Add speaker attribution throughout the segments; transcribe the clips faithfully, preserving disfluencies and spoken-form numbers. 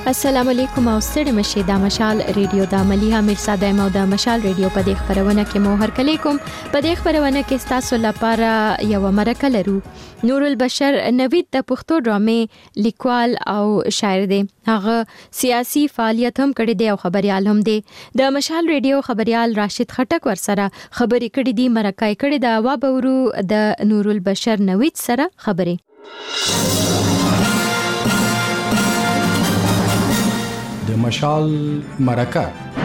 Speaker 1: السلام علیکم او ستړي مشه د مشال ریډیو د مليها مرزا د مو د مشال ریډیو په دې خبرونه کې مو هر کله کوم په دې خبرونه کې تاسو لپاره یو مرکه لرو. نور البشر نوید د پښتو ډرامې لیکوال او شاعر دی. هغه سیاسي فعالیت هم کړی دی او خبريال هم دی. د مشال ریډیو خبريال راشد خټک ورسره خبرې کړې دي، مرکه کړې ده. وا بورو د نور البشر نوید سره خبرې.
Speaker 2: د مشال مرکه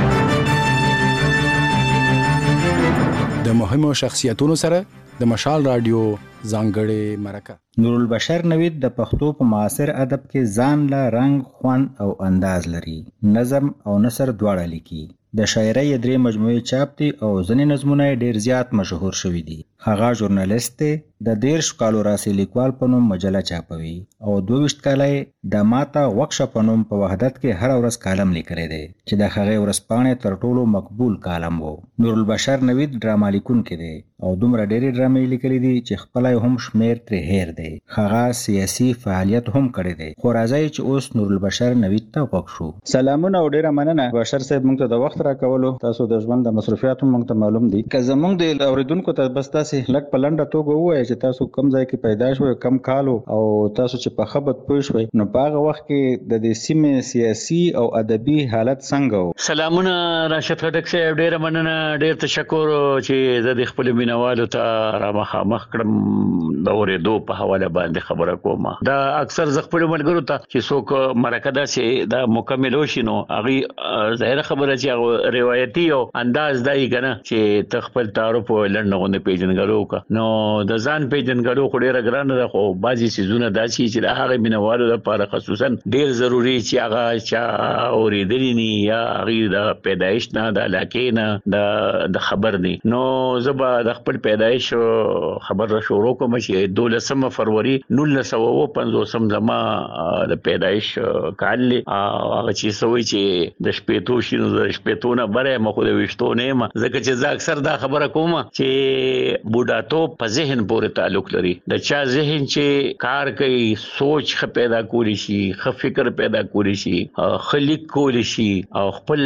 Speaker 2: د مهمو شخصیتونو سره د مشال رادیو ځانګړې مرکه.
Speaker 3: نور البشر نوید د پښتو په معاصر ادب کې ځان له رنگ، خوند او انداز لري. نظم او نثر دواړه لیکي. د شاعرۍ درې مجموعې چاپ دي او ځینې نظمونه ډېر زیات مشهور شوي دي. هغه ژورنالیست دی. د دیرش کالو راسي لیکوال په نوم مجله چاپوي او دوه کاله د ماته وکشه په نوم په وحدت کې هر ورځ کالم لیکلی دی چې د هغې ورځپاڼې تر ټولو مقبول کالم وو. نور البشر نوید ډراما لیکونکی دی او دومره ډېرې ډرامې لیکلي دي چې خپله هم شمیر ترې هیر دی. هغه سیاسي فعالیت هم کړی دی. خو راځئ چې اوس نور البشر نوید ته غوږ شو. سلامونه او ډېره مننه بشر صاحب، موږ ته د وخت راکولو. تاسو د ژوند د مصروفیاتو موږ ته معلوم دي. که زموږ د اوریدونکو ته بس تاسې لږ په لنډه توګه ووایئ چې تاسو کوم ځای کې پیدا شوئ، کم کال او تاسو چې په ښه بد پوه شوئ، نو په هغه وخت کې د دې سیمې سیاسي او ادبي حالت څنګه و؟
Speaker 4: سلامونه راشد خټک صاحب، ډېره مننه، ډېر تشکر چې زه د خپلو مینوالو ته را مخامخ کړم د اورېدو په حواله باندې خبره کوم. دا اکثر زه خپلو ملګرو ته چې څوک مرکه داسې دا مکمل وشي نو هغې ظاهره خبره چې هغه روایتي او انداز دا یې که نه چې ته خپل تعارف لنډه غوندې پیژنګلو وکړه. نو د ځان پیژنګلو خو ډېره ګرانه ده، خو بعضې څیزونه داسې چې د هغې مینهوالو لپاره خصوصا ډېر ضروري چې هغه چا اورېدلي ني یا هغې د پیدایش نه د علاقې نه د خبر ني. نو زه به د خپل پیدایش خبر شروع کوم چې دولسمه فروری نولس سوه اوه پنځوسم زما د پیدایش کال دی. هغه چې څه وایي چې د شپېتو شي نو د شپېتو نه بره یم، خو د ویشتو نه یم، ځکه چې زه اکثر دا خبره کوم چې بوډاتوب په ذهن پورې تعلق لري. د چا ذهن چې کار کوي، سوچ ښه پیدا کولی شي، ښه فکر پیدا کولی شي، ښه لیک کولی شي او خپل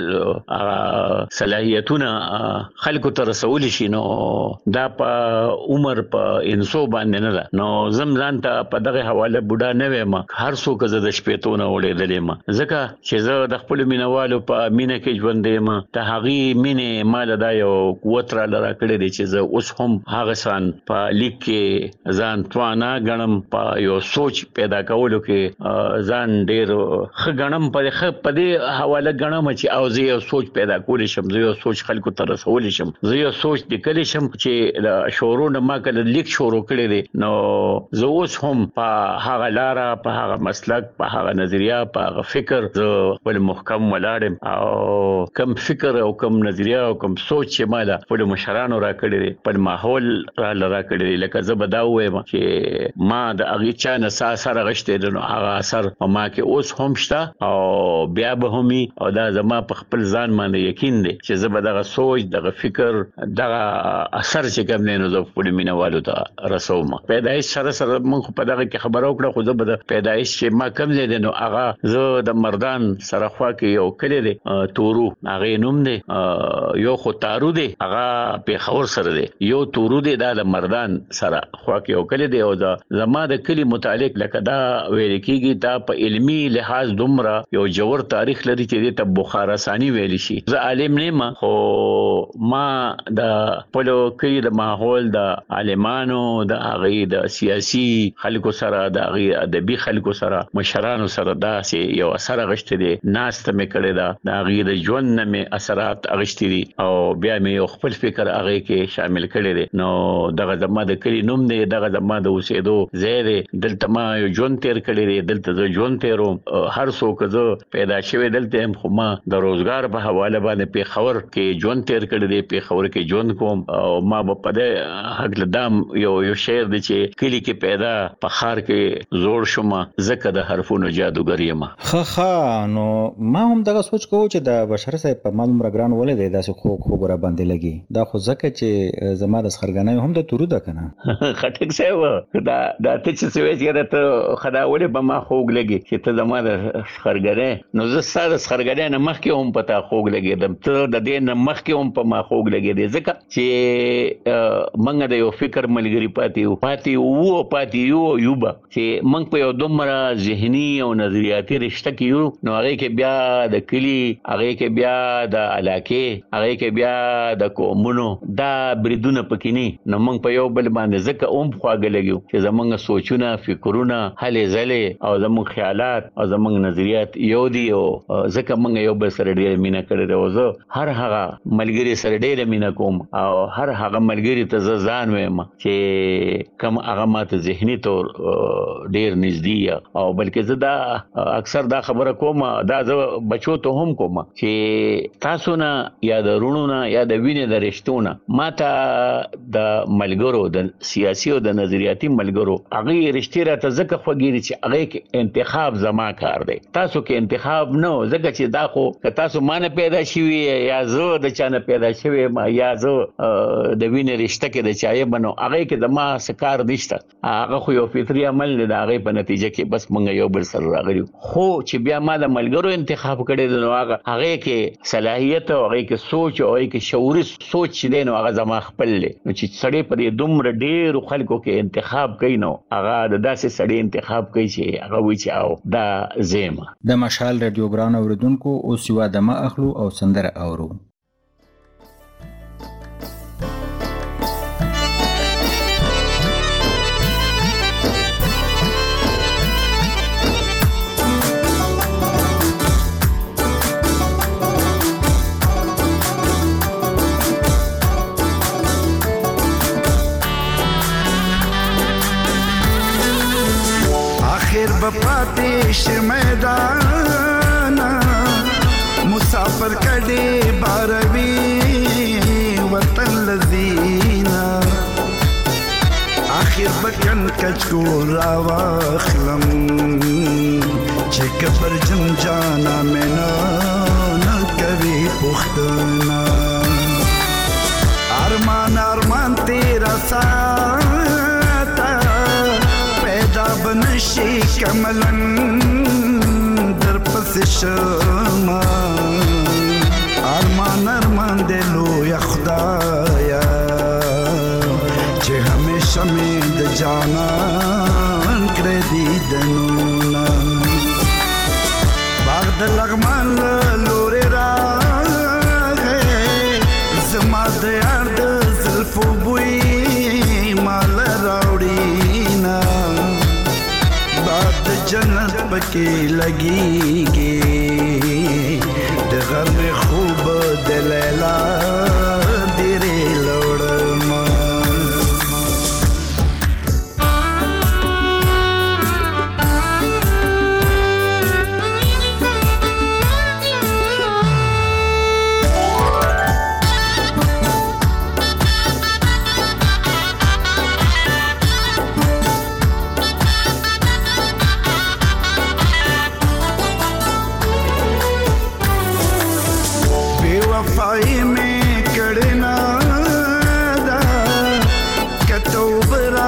Speaker 4: صلاحیتونه خلکو ته رسولی شي، نو دا په عمر په انسو باندې نه ده. نو زم ځان ته په دغه حواله بوډا نه ویم، هر څوک زه د شپېتو نه وړېدلی یم، ځکه چې زه د خپلو مینهوالو په مینه کې ژوندی یم. د هغې مینې ما له دا یو قوت راله راکړی دی چې زه اوس هم هغه سان په لیک کې ځان توانا ګڼم، په یو سوچ پیدا کولو کې ځان ډېر ښه ګڼم، په دې حواله ګڼم چې او زه یو سوچ پیدا کولی شم، زه یو سوچ خلکو ته رسولی شم، زه یو سوچ لیکلی شم چې د شروع نه ما کله لیک شروع کړی دی. نو زه اوس هم په هغه لاره، په هغه مسلک، په هغه نظریه، په هغه فکر زه خپل محکم ولاړ یم او کم فکر او کم نظریه او کم سوچ چې ما له خپلو مشرانو راکړی دی، خپل ماحول راله راکړی دی. لکه زه به دا ووایم چې ما د هغې چا نه څه اثر اخیستی دی، نو هغه اثر په ما کې اوس هم شته او بیا به هم وي، او دا زما په خپل ځان باندې یقین دی چې زه به دغه سوچ، دغه فکر، دغه اثر چې کوم دی نو زه خپلو مینهوالو ته رسوم. پیدایش سره سره موږ خو په دغه کې خبره وکړه، خو زه به د پیدایش چې ما کوم ځای دی نو هغه زه د مردان سره خوا کې یو کلی دی تورو، هغې نوم دی، یو خو تارو دی هغه پېښور سره دی، یو تورو دی دا د مردان سره خوا کې یو کلی دی. او دا زما د کلي متعلق لکه دا ویل کېږي دا په علمي لحاظ دومره یو جوړ تاریخ لري چې دې ته بخارستاني ویلی شي. زه عالم نه یم، خو ما د خپلو کلي د ماحول، د عالمانو، د هغې د سیاسي خلکو سره، د هغې ادبي خلکو سره، مشرانو سره داسې یو اثر اخیستی دی. ناسته مې کړې ده، د هغې د ژوند نه مې اثرات اخیستي دي او بیا مې یو خپل فکر هغې کې شامل کړی دی. نو دغه زما د کلي نوم دی، دغه زما د اوسېدو ځای دی، دلته ما یو ژوند تېر کړی دی، دلته زه ژوند تېروم. هر څوک زه پیدا شوی دلته یم، خو ما د روزګار په حواله باندې پېښور کې ژوند تېر کړی دی، پېښور کې ژوند کوم. او ما به په دې هکله دام یو یو شعر دی چې کلي کې پیدا په ښار کې زوړ شومه، ځکه د حرفونو جادوګر یم.
Speaker 3: ښه ښه، نو ما هم دغه سوچ کوو چې د بشر صاحب په معلوم راګران ولې دی داسې خو خو ګره باندې لګي دا خو ځکه چې زما د سخرګنۍ هم د تورو ده کنه
Speaker 4: خټک صاحب دا دا ته چې سوي چې ته خدا ولې به ما خوګ لګي چې ته زما د سخرګنۍ نو زه ساده سخرګنۍ نه مخکې هم پتا خوګ لګیدم ته د دې نه مخکې هم په ما خوګ لګیدې ځکه چې منګه د یو فکر ملګری پاتې او پاتې وو پاتې یو یوبا چې منګ په یو دومره ذهني او نظریاتي رشتہ کې یو نو هغه کې بیا د کلی هغه کې بیا د علاقې هغه کې بیا د کومونو دا بریدونه پکینی نو موږ په یو بل باندې ځکه اوم خواږه لګیو چې زمونږ سوچونه فکرونه هلې ځلې او زمونږ خیالات او زمونږ نظریات یو دی او ځکه موږ یو بل سره ډېر مینه کړې ده او زه هر هغه ملګری سره ډېر مینه کوم او هر هغه ملګری ته زه ځان وایم چې کوم هغه ماته ذهني تور ډېر نږدې او بلکې زه دا اکثر دا خبره کوم دا زه بچو ته هم کوم چې تاسو نه یا د رونو نه یا د وینې د رشتونه ماته د ملګرو د سیاسي او د نظریاتي ملګرو هغه رشتې راته ځکه خوږي چې هغه کې انتخاب زما کار دی تاسو کې انتخاب نه ځکه چې دا خو تاسو مانه پیدا شوي یا زه د چانه پیدا شوي ما یا زه د وینې رشتہ کې د چایې بنو هغه کې د ما سکار نشته هغه خو یو فطري عمل دی دا هغه په نتیجه کې بس مونږ یو بل سره راغلیو خو چې بیا ما د ملګرو انتخاب کړی دی نو هغه هغه کې صلاحیت او هغه کې سوچ او هغه کې شعوري سوچ دی نو هغه زما خپل دی نو چې سړی په دې دومره ډېر خلکو کې انتخاب کوي نو هغه د داسې سړی انتخاب کوي چې هغه وایي چې او دا زما
Speaker 3: د مشال رادیو ګران اوریدونکو او سیوا دمه اخلو او سندره اورو
Speaker 5: بپاتې شمیدانا مسافر کډې باروي وطن لذینا آخر بکن کچکو راواخلم چې کبر جن جانا مینا نکوي پختنا ارمان ارمان تیرا ساتا پیدا بنشی کملن در پس شما ارمان ارمان دلو یا خدایا چه همیشه می د جانان کردی دنونا باغ د لغمان لوری را زما د یار د زلفو بوی مال راوڑینا باد جنت پکی لگی گی د غرم خوب د لیلا دیرے لوڑما वफाई में कड़ना दा कतो बरा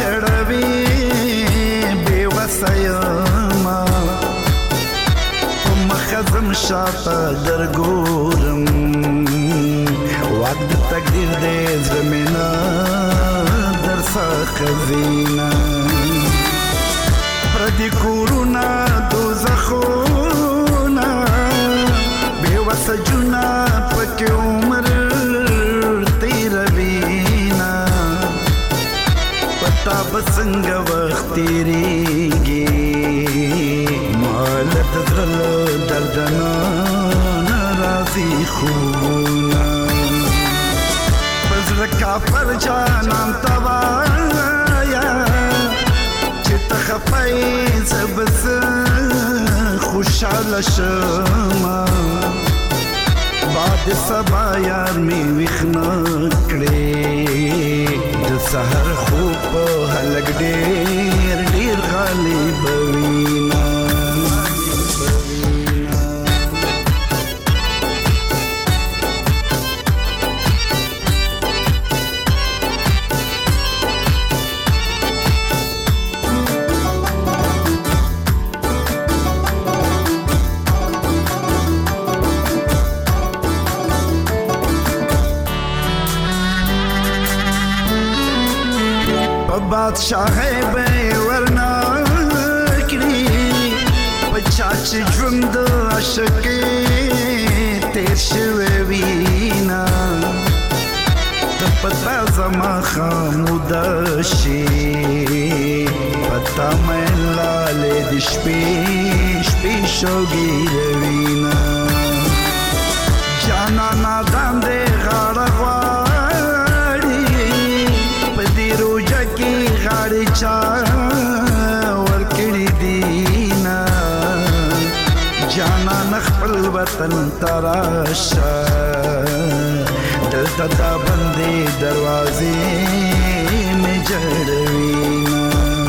Speaker 5: खड़वी बेवसयमा मखजम शाता दरगोरम वक्त तकदीर दे जमीना दरसा खजीना प्रदी कोरोना दोزخونا बेवसजुना پکې عمر تیروینا پتا بسنګ وخت تیریږي مال تدرل دردنا ناراضي خونا بزر کافر جانان توایا چې تخفای زبس خوشاله شما باد سبا یار می وخنا کړي د سحر خوب هلګ ډېر ډېر غالب وینا بادشاہی به ورنا کړی پچا چې ژوند د عاشقۍ تیر شوی وینا د پتا زما خاموده شي پتا مې لاله د شپې شپې شوګي وینا جانا نادان دې غاړه غواړي په دې روزه کې غاړي چا ورکړي دینا جانا نخپل وطن تراشا دلته دا بندې دروازې مې جړوينا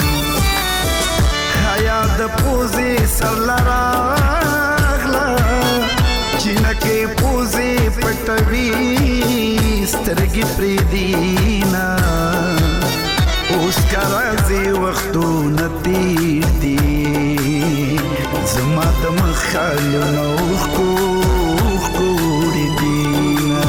Speaker 5: حیا د پوزې سر لراغلا چینکه پوزې پټوي سترګې پرې دینا اوس کارازي وختونه تیر دي زما د مخالو نو خو خو دینا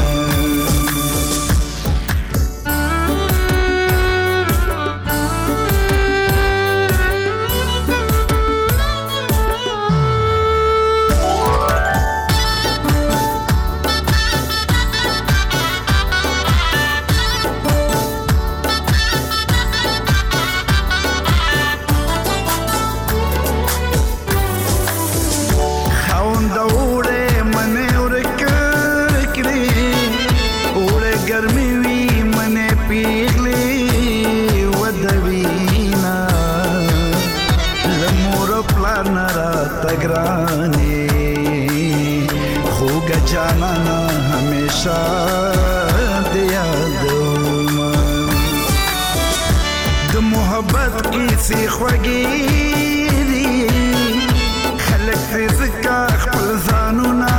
Speaker 5: سی خوږی دی خلک فی زکا خپل ځانونه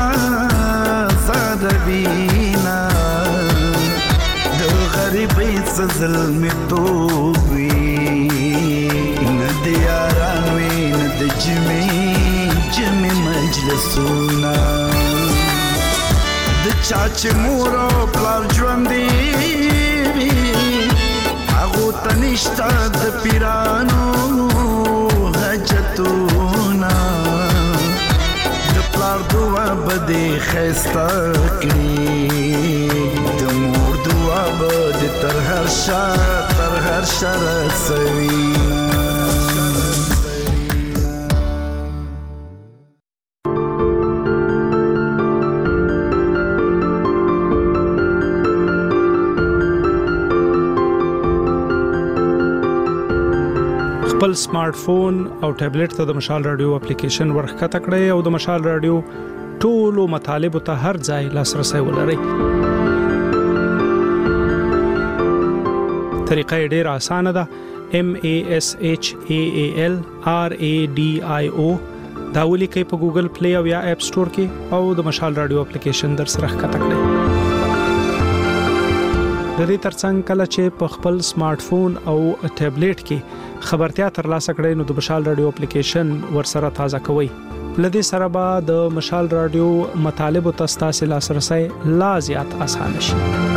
Speaker 5: زادوینا د غریبۍ څه ظلمې توب وي نه د یاران وي نه د جمې جمې مجلسونه د چا چې مور او پلار ژوندي وي هغو ته نشته د پیرانو حاجتونه د پلار دعا به دې ښایسته کړي د مور دعا به دې تر هر شا تر هر شا رسوي
Speaker 6: خپل سمارټ فون او ټابلیټ ته د مشال رادیو اپلیکیشن ورخته کړئ او د مشال رادیو ټولو مطالبه ته هر ځای لاسرسي ولرئ. طریقه ډېره اسانه ده. M A S H A A L R A D I O دا ولیکئ په ګوګل پلی او یا اپ سٹور کې او د مشال رادیو اپلیکیشن در سره ښکته کړئ. د دې ترڅنګ کله چې په خپل سمارټ فون او ټابلیټ کې خبرتیا ترلاسه کړئ نو د مشال رادیو اپلیکیشن ورسره تازه کوئ. لدې سره به د مشال رادیو مطالبه تاسو لاسرسي لا زیات آسان شي.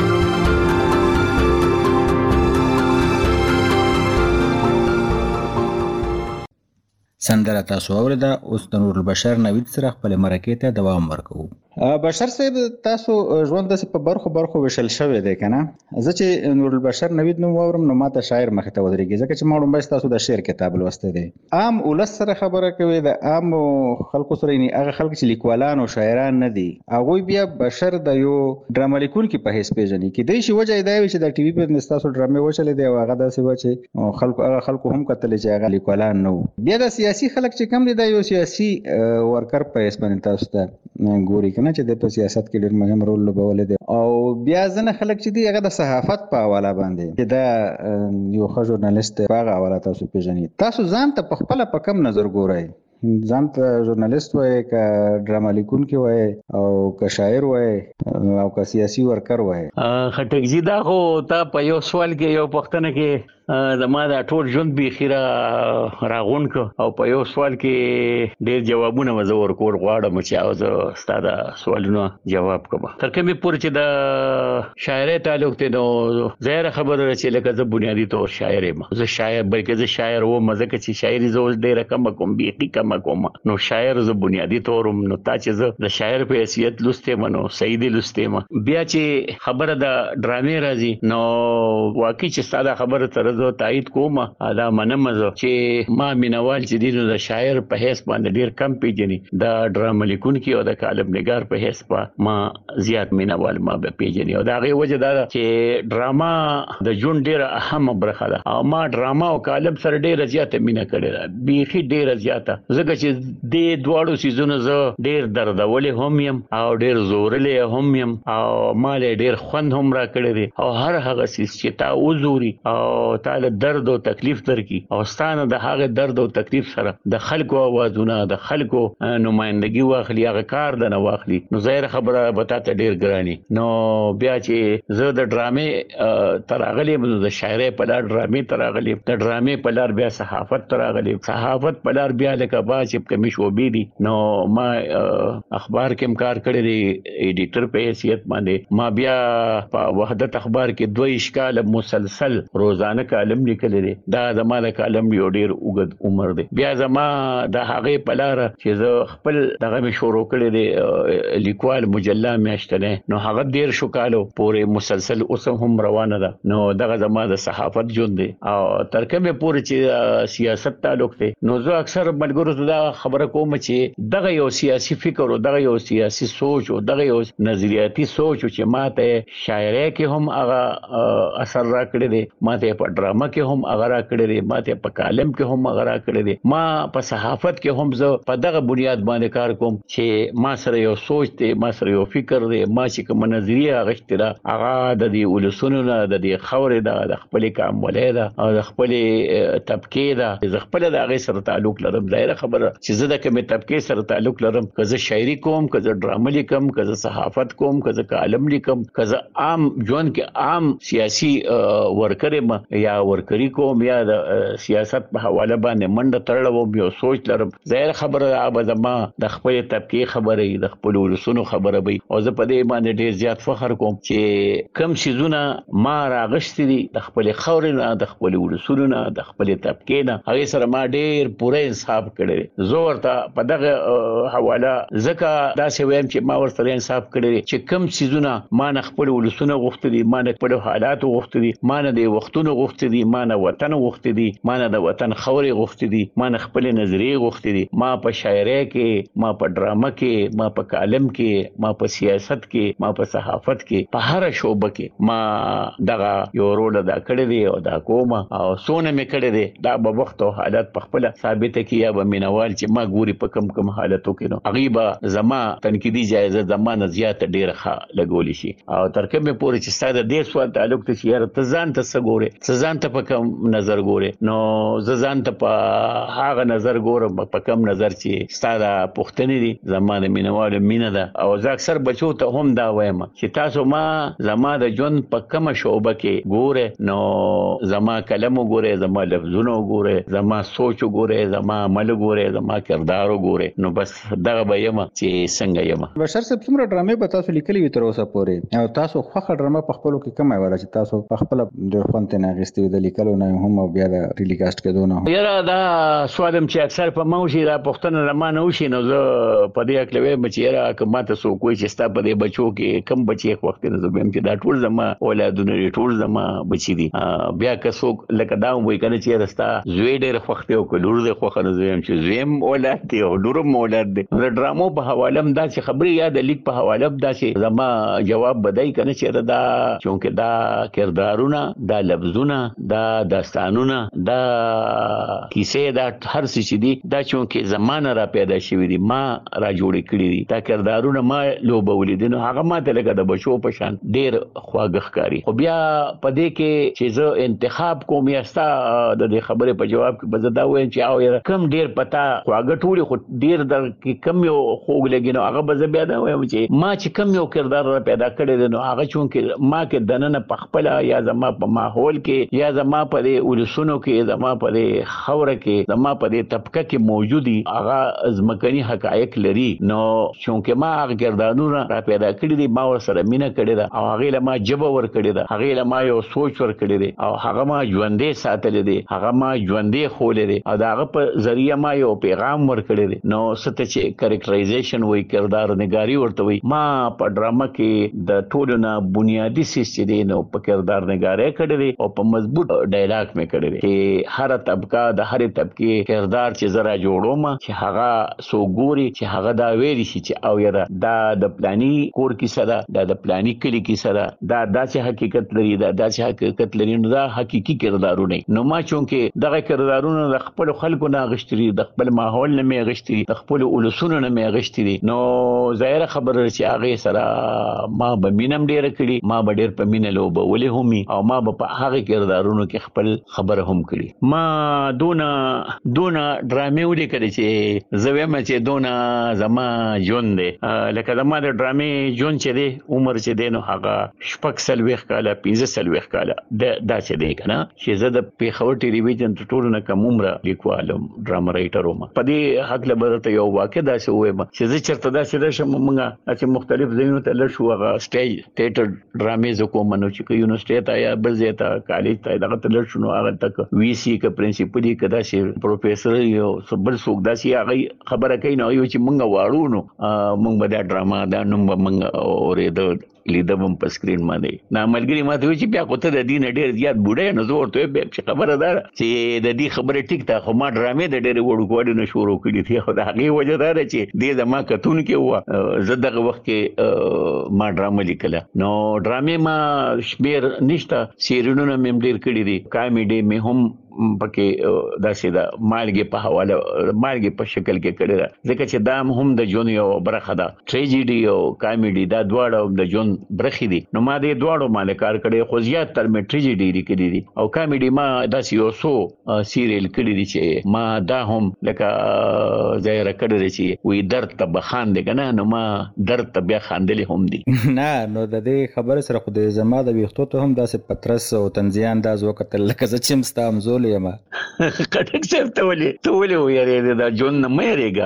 Speaker 3: سندره تاسو اوریده. اوس د نور البشر نوید سره خپل مرکه ته دوام ورکوو. بشر صاحب تاسو ژوند د په برخو برخو وشل شوی دی کنه. زه چې نور البشر نوید نو وورم نو ماته شاعر مخ ته ودرېږي ځکه چې ما وړاندې تاسو د شعر کتاب لوسته دی. عام ولس سره خبره کوي د عام خلکو سره نه هغه خلک چې لیکوالان او شاعران نه دي هغه بیا بشر د یو ډرامه لیکون کې په هیڅ پیژني کې د شي وجه دی چې د ټي وي په نستاسو ډرامه وشلې دی او هغه داسې و چې خلکو هغه خلکو هم کتل چې هغه لیکوالان نو بیا د سیاسي خلک چې کم دي د یو سیاسي ورکر په اسپن تاسو ته ګوري کنه چې د په سیاست کې ډېر مهم رول لوبول دي او بیا ځنه خلک چې دی هغه د صحافت په حواله باندې چې دا یو ښه ژورنالیست په هغه حواله تاسو پیژنئ. تاسو ځان ته په خپل په کم نظر ګورئ؟ ځان ته ژورنالیست وای ک ډراما لیکونکی وای او ک شاعر وای او ک سیاسي ورکر وای؟
Speaker 4: خټک زیدا خو تا په یو سوال کې یو پښتنه کې زما دا ټول ژوند به خیره راغون کو او په یو سوال کې ډېر جوابونه مزور کول غواړم چې او زه ستاسو سوالونو جواب کوم. تر کومه پورې چې د شاعرۍ تعلق ته نو زهره خبره چې لکه زه بنیادی طور شاعر یم. زه شاعر بلکې زه شاعر و مزه کې چې شاعري زول ډېر کم کوم بیخي کم کوم. نو شاعر زه بنیادی طور نو تا چې زه د شاعر په حیثیت لسته منو سیدی لسته ما بیا چې خبره د ډرامې راځي نو واقعي چې ستاسو خبره تر زه تایید کوم دا منم چې ما مینوال چې دینو د شاعر په حیث باندې ډیر کم پیژني د ډرامه لیکونکي او د کالم نگار په حیث په ما زیات مینوال ما به پیژني او دا غي وجه دا چې ډراما د جون ډیر اهم برخه ده او ما ډراما او کالم سره ډیر زیات مینا کړی ده بیخي ډیر زیاته زګه چې د دواړو سيزونو زه ډیر دردولې هم يم او ډیر زورلې هم يم او مال ډیر خوند هم را کړی دي او هر هغه سیس چې تا وزوري او تعالی درد او تکلیف درکې او ستانه د هغه درد او تکلیف سره د خلکو اوازونه د خلکو نمائندګي واخلي هغه کار د نه واخلي نو ظاهر خبره بتا ته ډیر ګرانی نو بیا چې زه د ډرامې تراغلي د شاعرۍ په لار ډرامې تراغلي د ډرامې په لار بیا صحافت تراغلي صحافت په لار بیا لکه با چې کمی شوبې دي نو ما اخبار کې کار کړی دی ایډیټر په حیثیت باندې ما بیا په وحدت اخبار کې دوه اشکال مسلسل روزانه کالم لیکل دي دا زماده کالم یو ډیر اوږد عمر دی بیا زما د هغه په لار چې زه خپل دغه می شروع کړی دی لیکوال مجله میاشتنه نو هغه ډیر شو کالو پورې مسلسل اوس هم روانه ده نو دغه زما د صحافت ژوند دی او تر کومه پورې چې سیاست تعلق دی نو زه اکثر ملګرو ته خبره کوم چې دغه یو سیاسي فکر او دغه یو سیاسي سوچ او دغه یو نظریاتي سوچ چې ماته شاعرۍ کې هم هغه اثر را کړی دی ماته په ډرامه کې هم هغه را کړی دی ماته په کالم کې هم هغه را کړی دی ما په صحافت کې هم زه په دغه بنیاد باندې کار کوم چې ما سره یو سوچ دی ما سره یو فکر دی ما چې کوم نظریه غشتره هغه د دې ولسونو نه د دې خورې د خپل کامولې ده او د خپل طبقه ده ز خپل د هغه سره تعلق لرم ظاهر خبره چې زه د کومه طبقه سره تعلق لرم که زه شاعري کوم که زه ډرامه لیکم که زه صحافت کوم که زه کالم لیکم که زه عام ژوند کې عام سیاسي ورکر یا ورکری کوم یا د سیاست په حواله باندې منډه تړلو یو سوچ لرم ظاهر خبره به زما د خپل طبقه خبره د خپل ولسونو خبره وي او زه په دې باندې ډیر زیات فخر کوم چې کم شیزونه ما راغشتي دي د خپل خورې نه د خپل ولسونو نه د خپل طبقه نه هغه سره ما ډیر پوره انصاف کړی زه ورته په دغه حواله ځکه دا څه ویم چې ما ورته انصاف کړی چې کم شیزونه ما نه خپل ولسونو غوښتي دي ما نه خپل حالات غوښتي دي ما نه د وختونو غوښتي دي ما نه وطن غوښتي دي ما نه د وطن خورې غوښتي دي ما نه خپل نظریه غوښتي دي ما په شاعرۍ کې ما په ډرامه کې ما په کالم کې ما په سیاست کې ما په صحافت کې په هر شوبه کې ما دغه یو رول ادا کړی دی او دا کوم او سونه مې کړی دی دا په وخت او حالت په خپل ثابت کې یا به مینوال چې ما ګوري په کم کم حالتو کې نو غیبه زما تنقیدی جایزه زمانه زیات ډیر ښه لګول شي او تر کومه پورې چې ستاسو د سوال تعلق ته شي ته ځان ته سګوره ته ځان ته په کم نظر ګوره نو زه ځان ته په هغه نظر ګورم په کم نظر چې ستاسو پښتنې دي زمانه مینوال مینه ده او زه اکثر بچو ته هم دا وایم چې تاسو ما زما د ژوند په کومه شوبه کې ګوره نو زما کلم ګوره زما لفظونه ګوره زما سوچ ګوره زما عمل ګوره زما کردار ګوره نو بس دغه به یم چې څنګه یم.
Speaker 3: بشر صاحب څومره ډرامې به تاسو لیکلي وي تر اوسه پورې او تاسو خوښه ډرامه په خپلو کې کومه ولا چې تاسو په خپل ډېر خوند نه غوښتي د لیکلو نه هم او بیا د ټیلیکاسټ کېدو نه
Speaker 4: یاره دا سوالم چې اکثر په موشي دا پښتنه لمانه وشي نو زه په دې اکلوي بچیرا کومه تاسو کوی چې ستا په دې بچو کې کم بچي وخت نه زبم چې دا ټول زما اولادونه ټول زما بچی دي بیا که څوک لکه دا وای کنه چې رستا زوی ډېر وخت او کلور دې خوخه نه زویم چې زویم اولاد دی او ډورم اولاد دی د ډرامو په حواله هم دا چې خبري یا د لیک په حواله هم دا چې زما جواب بدای کنه چې دا چونکه دا کردارونه دا لفظونه دا داستانونه دا کیسې دا هر څه چې دي دا چونکه زمانه را پیدا شوی دي ما را جوړ کړی دي دا کردارونه ما لوبولې دي نو هغه ماته لکه د بچو په شان ډیر خواږه ښکاری خو بیا په دې کې چې زه انتخاب کوم یا ستا د دې خبرې په جواب کې بزه دا وایم چې او کم ډیر پتا خواږه ټولي خو ډیر در کې کم یو خوګ لګي نو هغه بزه بیا دا وایم چې ما چې کم یو کردار را پیدا کړی دي نو هغه چونکه ما کې دننه په خپل یا زما په ماحول کې یا زما په دې ولسونو کې زما په دې خوره کې زما په دې طبقه کې موجودي هغه ځمکني حقایق لري نو چونکه ما هغه ګردانونه را پیدا کړی دي ما ورسره مینه کړی ده او هغه له ما جبه ور کړی ده هغه له ما یو سوچ ور کړی دی او هغه ما ژوندې ساتلې دي هغه ما ژوندې خولې دي او داغه په ذریعہ ما یو پیغام ور کړی دی نو ست چې کریکټرایزیشن وای کردار نگاری ورته وای ما په ډرامه کې د ټولو نه بنیادی سیستم دی نو په کردار نگاری کړی دی او په مضبوط ډایلاګ مې کړی دی چې هر طبقه د هر طبقه کردار چې زرا جوړوم چې هغه سو ګوري چې هغه دا ویل شي چې او یره دا د پلاني کور کې سره دا د پلاني کلی کې سره دا داسې حقیقت لري دا داسې حقیقت لري نو دا حقيقي کردارونه نو ما چونکه دغه کردارونه د خپل خلکو نه غشتري د خپل ماحول نه مې غشتري د خپل اولسونو نه مې غشتري نو ظاهر خبره چې هغه سره ما به مينم ډیر کړی ما به ډیر په مینه لوبه ولې همي او ما به په هغه کردارونو کې خپل خبره هم کړی ما دونه دونه ډرامې ولې کړې چې زویم چې دونه زما جون دی لکه زما د ډرامې جون چې دی عمر چې دی نو هغه شپږ سلويخ کاله پنځه سلويخ کاله دا چې دی کنه چې زه د پیښور ټلویزیون ټولو نه کم عمره لیکوالم ډراما رائټر وم په دې حق لبرته یو واقع دا چې وایم چې زه چرته دا چې شم مونږه چې مختلف ځایونو ته لړ شو هغه سټیج ټیټر ډرامې کوم نو چې یونیورسيټي ته یا بل ځای ته کالج ته دغه ته لړ شو نو هغه تک وی سی ک پرنسپل کدا چې پروفیسور یو بل څوک دا چې هغه خبره کوي نو یو چې مونږه واړو نو مونږ به دا ډراما دا نوم مونږ اورېدل لیدم په سکرین باندې نا ملګری ماته وی چې بیا کوته د دین ډېر زیات بوډه نه زور ته به خبره ده چې د دې خبره ټیک ته خو ما ډرامې د ډېر وړو کوډ نه شروع کړې تھی خو دا هغه وجه ده چې دې زما کتون کې و زه دغه وخت کې ما ډرامه لیکله نو ډرامې ما شمیر نشته سیریونو مې ډېر کړې دي کامیډي مې هم پکې داسې دا مالګي په حواله مالګي په شکل کې کړی دا ځکه چې دا هم د جون یو برخه ده ټریجیډي او کامیډي دا دواړه د جون برخې دي نو ما دې دواړو مال کار کړی خو زیات تر مې ټریجیډي لیکلي دي او کامیډي ما داسې یو سو سیریل کړی دي چې ما دا هم لکه ظاهر کړی چې وی درد ته بخان دي کنه نو ما درد ته بیا خاندلې هم دي
Speaker 3: نه نو د دې خبره سره خو د زما د ویختو ته هم داسې پترس او تنزیه انداز وکړل لکه چې چمستا مزول یما
Speaker 4: کټک صاحب ته ولې ته ولې ویری دا جون نه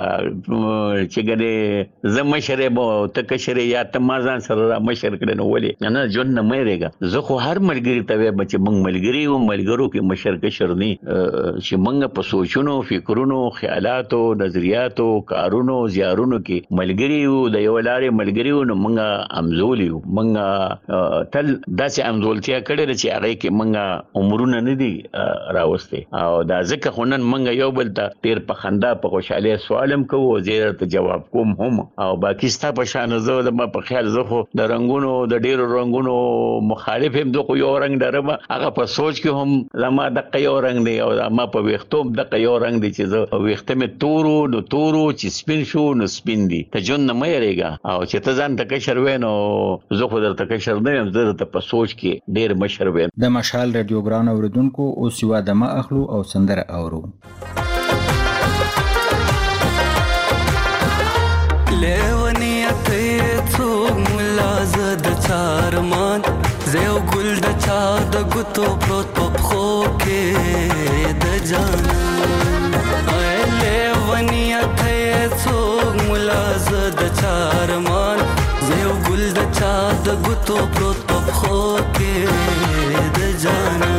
Speaker 4: مېریګا چې ګره زما شری مو ته کشری یا ته مازان سره مشر کړي نو ولې نه جون نه مېریګا زه خو هر ملګری ته به چې مونږ ملګری و ملګرو کې مشر کشر نه چې مونږ په سوچونو فکرونو خیالاتو نظریاتو کارونو زیارونو کې ملګری و د یو لارې ملګری و نو مونږه امزولی و مونږه تل داسې امزولتیا کړي چې هغه کې مونږه عمرونه نه دي راوسته او دا ځکه خونن منګه یو بل ته تیر په خندا په خوشاله سوالم کوو زیره ته جواب کوم هم او باقی ستا په شان زه د ما په خیال زه خو د رنگونو د ډیرو رنگونو مخالف هم دغه یو رنگ درم هغه په سوچ کې هم لمه د یو رنگ دی او ما په ویختوم د یو رنگ دی چې زه ویخته مې تورو نو تورو چې سپین شو نو سپین دی ته جون نه مېریګا او چې ته ځان ته کشر وینو زه خو درته کشر نه یم زه ته په سوچ کې ډیر مشر ویم
Speaker 3: د مشال رادیو ګران اوریدونکو او سیوا د ما اخلو او سندره اورو
Speaker 7: لیونیت څو ملازد چارمان زیو ګل د چا د ګوتو پروت په خو کې د جان لیونیت څو ملازد چارمان زیو ګل د چا د ګوتو پروت په خو کې د جان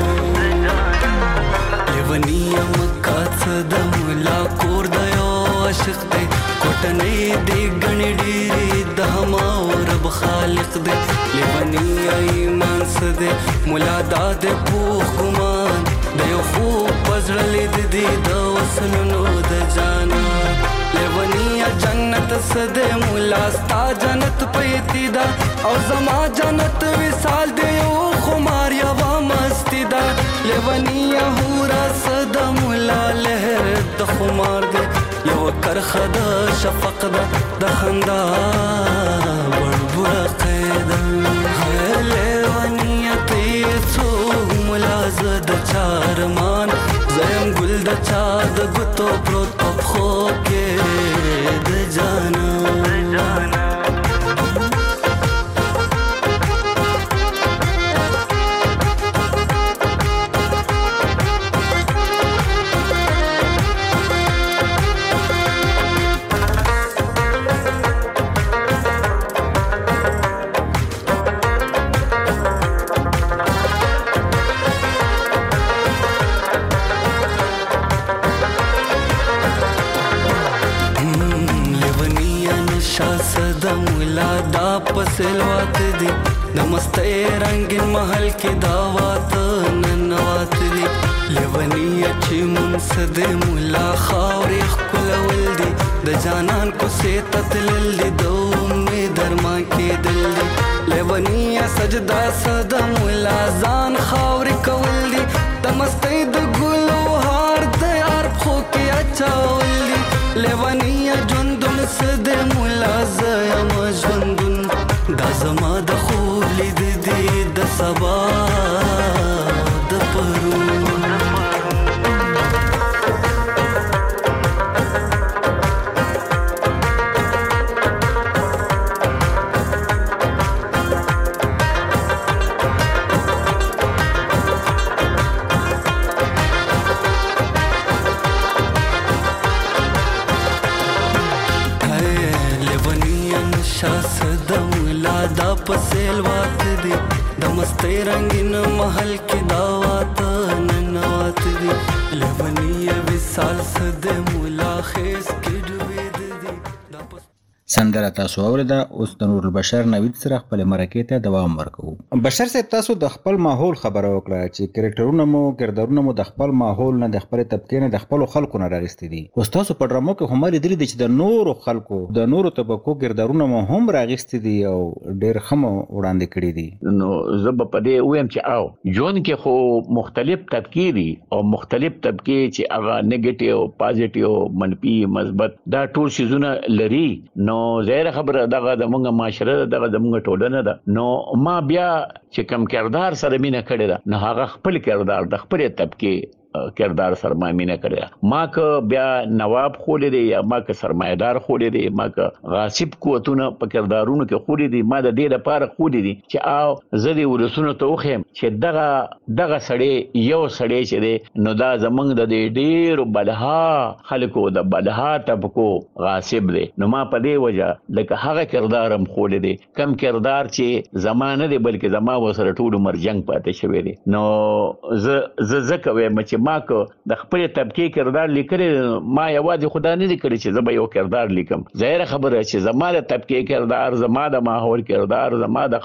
Speaker 7: لیونیا مکات د مولا کور د یو عاشق دی کوټنې دی غنی ډیری د هما رب خالق دی لیونیا ایمان سده مولا داد پوخ ګمان د یو خو پزړلې د دې د وسلونو د جانا لیونیا جنت سده مولا ستا جنت پیتی دا او زما جنت وصال دی یو خمار یا مستی دا لیونیا هورا صدا مولا لهر د خمار دی یو کرخه د شفق دا د خندا بړبړ قیدا لیونیا تیسو مولا زد چارمان زیم ګل د چا د ګوتو پروت په خو کې د جانا نشاسد مولا دا پسلوات دی د مستې رنگین محل کې داوات ننوات دی لیونی اچھی منصد مولا خاورې خپلول دی د جانان کو سے تتلل دی دو می درما کې دل دی لیونی سجدا صد مولا ځان خاورې کول دی د مستې د ګلو هار د یار خو کې اچول دی لیونی ژوندون صد مولا زیم ژوندون دا زما د خوب لید دی د سبا د پرون دا پسیل وات دی د مستې رنگین محل کې داوات ننوات دی لونی وصال صد مولا خیس کې ډوبید دی
Speaker 3: سندره تاسو اوریده. اوس د نور البشر نوید سره خپل مرکې ته دوام ورکوو. بشر صاحب تاسو د خپل ماحول خبره وکړه چې کرکټرونه مو کردارونه مو د خپل ماحول نه د خپل طبقې نه د خپل خلکو نه راغستې دي. اوس تاسو په ډرامو کې هم لیدل دي چې د نورو خلکو د نورو طبقو کردارونه مو هم راغستې دي او ډېر خمو وړاندې کړي دي.
Speaker 4: نو زه به په دې وایم چې او جون کې خو مختلف طبقې دي او مختلف طبقې چې هغه نیگیټیو پازیټیو منفي مثبت دا ټول شیزونه لري. نو زهره خبره دغه د موږ معاشره دغه د موږ ټولنه ده. نو ما بیا چې کم کردار سره مینه کړې ده نو هغه خپل کردار د خپل طبقه کردار سره ما مینه کړې. ما که بیا نواب خولې دی یا ما که سرمایدار خولې دی ما که غاصب قوتونه په کردارونو کې خولې دی ما د دې لپاره خولې دي چې او زه دې ولسونو ته وخیم چې دغه دغه سړی یو سړی چې دی نو دا زمونږ د دې ډېرو بلها خلکو د بلها طبقو غاصب دی. نو ما په دې وجه لکه هغه کردارم خولې دی کم کردار چې زمانه دی بلکې زما وسره ټول عمر جنگ پاتې شوی دی. نو زه زه زه کوم چې ما که د خپل طبقه کردار لیکل ما یوازې خدا نه لیکل چې زه به یو کردار لیکم. ظاهر خبره چې زما د طبقه کردار زما د ماحول کردار زما د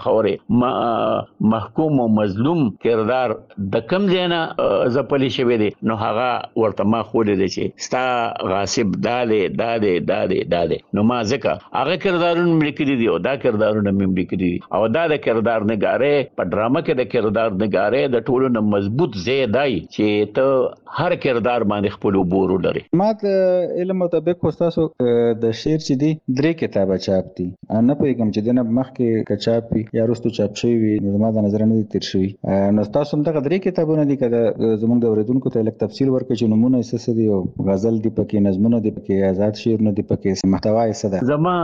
Speaker 4: خورې محکوم او مظلوم کردار د کم ځای نه زپلی شوی دی نو هغه ورته ما خولې دی چې ستا غاصب دا دی دا دی دا دی دا دی. نو ما ځکه هغه کردارونه مې لیکلي دي او دا کردارونه مې لیکلي دي او دا د کردار نګارې په ډرامه کې د کردار نګارې د ټولو نه مضبوط ځای دی چې ته هر کردار باندې خپل وبورو لري.
Speaker 3: ما د علم مطابق تاسو د شعر چې دی درې کتابه چاپ دي. نه پوهیږم چې دنه مخکې که چاپ وي یا وروسته چاپ شوي وي نو زما د نظر نه دي تیر شوي. نو تاسو هم دغه درې کتابونه دي که زموږ د اورېدونکو ته لږ تفصیل ورکړئ چې نومونه یې څه څه دي او غزل دي پکې نظمونه دي پکې آزاد شعرونه دي پکې محتوا یې څه ده.
Speaker 4: زما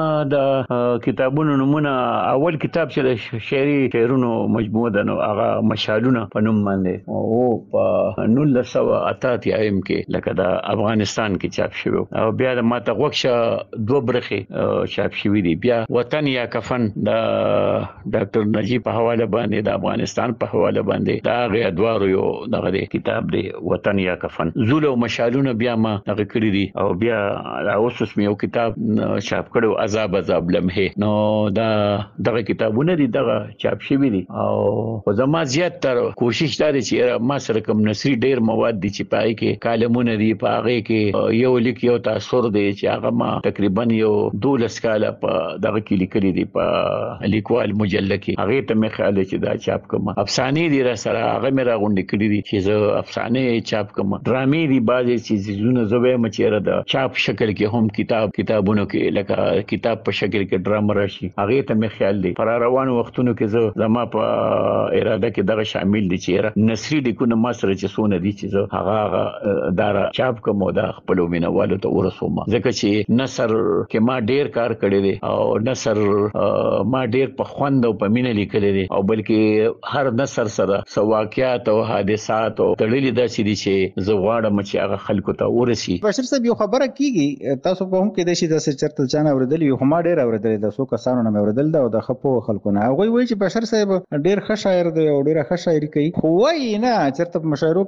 Speaker 4: د کتابونو نومونه اول کتاب چې د شعري شعرونو مجموعه ده نو هغه مشالونه په نوم باندې او په نولس سوه اته اتیا کې لکه د افغانستان کې چاپ شوی او بیا د ماته غوښه دوه برخې چاپ شوی دي. بیا وطن یا کفن د ډاکټر نجیب په حواله باندې د افغانستان په حواله باندې دا غي ادوار یو دغه کتاب دی وطن یا کفن. زول او مشالونه بیا ما دغه کړی دي او بیا اوس اوس یو کتاب چاپ کړو عذاب عذاب لمحه. نو دا دغه کتابونه دي دغه چاپ شوی دي او زما زیات تر کوشش لري چې ما سره کوم نثري ډیر مواد دي چې پای کې کالمونه دي په هغه کې یو لیک یو تاثر دی چې هغه ما تقریبا یو دولس کاله په دغه کې لیکلي دي په لیکوال مجله کې. هغه ته مې خیال چې دا چاپ کوم افسانې دي را سره هغه مې راغونډې کړې دي چې زه افسانې چاپ کوم. ډرامې دي بعضې چیزونه زه به مچېره د چاپ شکل کې هم کتاب کتابونو کې لکه کتاب په شکل کې ډرامه راشي هغه ته مې خیال دی. پر روانو وختونو کې زه زما په اراده کې دغه شامل دي چې نثري لیکونه ما سره چې څونه دي چې زه هغه دا چاپ کوم دا خپل مینوالو ته ورسوم. ځکه چې نثر کې ما ډیر کار کړی دی او نثر ما ډیر په خوند او په مینه لیکلی دی او بلکې هر نثر سره سو واقعیات او حادثات او تړلي داسې دي چې زه غواړم چې هغه خلکو ته ورسي.
Speaker 3: بشر صاحب یو خبره کیږي تاسو په هم کې د شي د چرته چانه اوریدل یو هم ډیر اوریدل د سو کسانو نه اوریدل دا او د خپو خلکو نه هغه وایي چې بشر صاحب ډیر ښه شاعر دی او ډیر ښه شاعري کوي. خو وایي نه چرته مشاعرو کې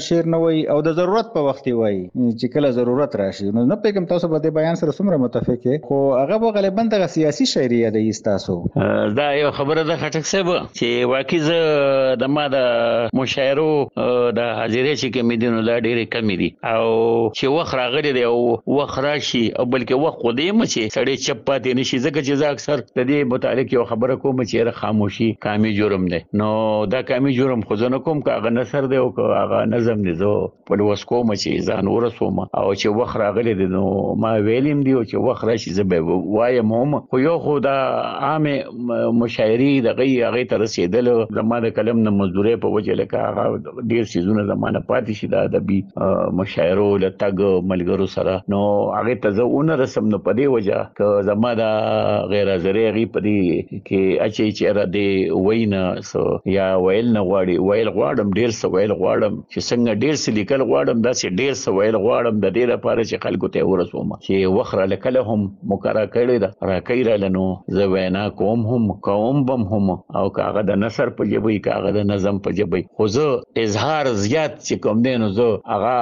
Speaker 3: شعر نه وای او د ضرورت په وخت وای چې کله ضرورت راشي. نو نه پیګم تاسو به د بیان سره څومره متفق یې، خو هغه غالبا د سیاسي شاعري دی تاسو.
Speaker 4: دا یو خبره ده خټک صاحب چې واقعي زه د ما د مشاعرو د حاضرې چې کمیدونو لا ډېرې کمې دي او چې وخت راغلی دی او وخت راشي او بلکې وخت خو دې چې سړی چپ پاتې نشي، ځکه چې زه اکثر د دې متعلق یو خبره کوم چې خاموشي کامي جرم دی. نو دا کامي جرم خو زه نه کوم که هغه نثر دی او که هغه نظم دی، زه په لوست کوم چې ځان ورسوم او چې وخت راغلی دی نو ما ویلیم دی او چې وخت راشي زه به وایم هم. خو یو خو دا عامه مشاعري دغه هغې ته رسېدل زما د کلم نه مزدورۍ په وجه لکه هغه ډېر څیزونه زما نه پاتې شي د ادبي مشاعرو له تګ ملګرو سره، نو هغې ته زه ونه رسم. نو په دې وجه که زما د غیر حاضرۍ هغې په دې کې اچوي چې یاره دې وایي نه څه یا ویل نه غواړي، ویل غواړم، ډېر څه ویل غواړم، چې څنګه ډېر څه لیکل غواړم داسې ډېر څه ویل غواړم د دې لپاره چې خلکو ته ورسوم چې وخت راله کله هم مقرره کړې ده راکوي راله نو زه وینا کوم هم کوم بم هم او که هغه د نثر په ژبه وي که هغه د نظم په ژبه وي، خو زه اظهار زیات چې کوم دی نو زه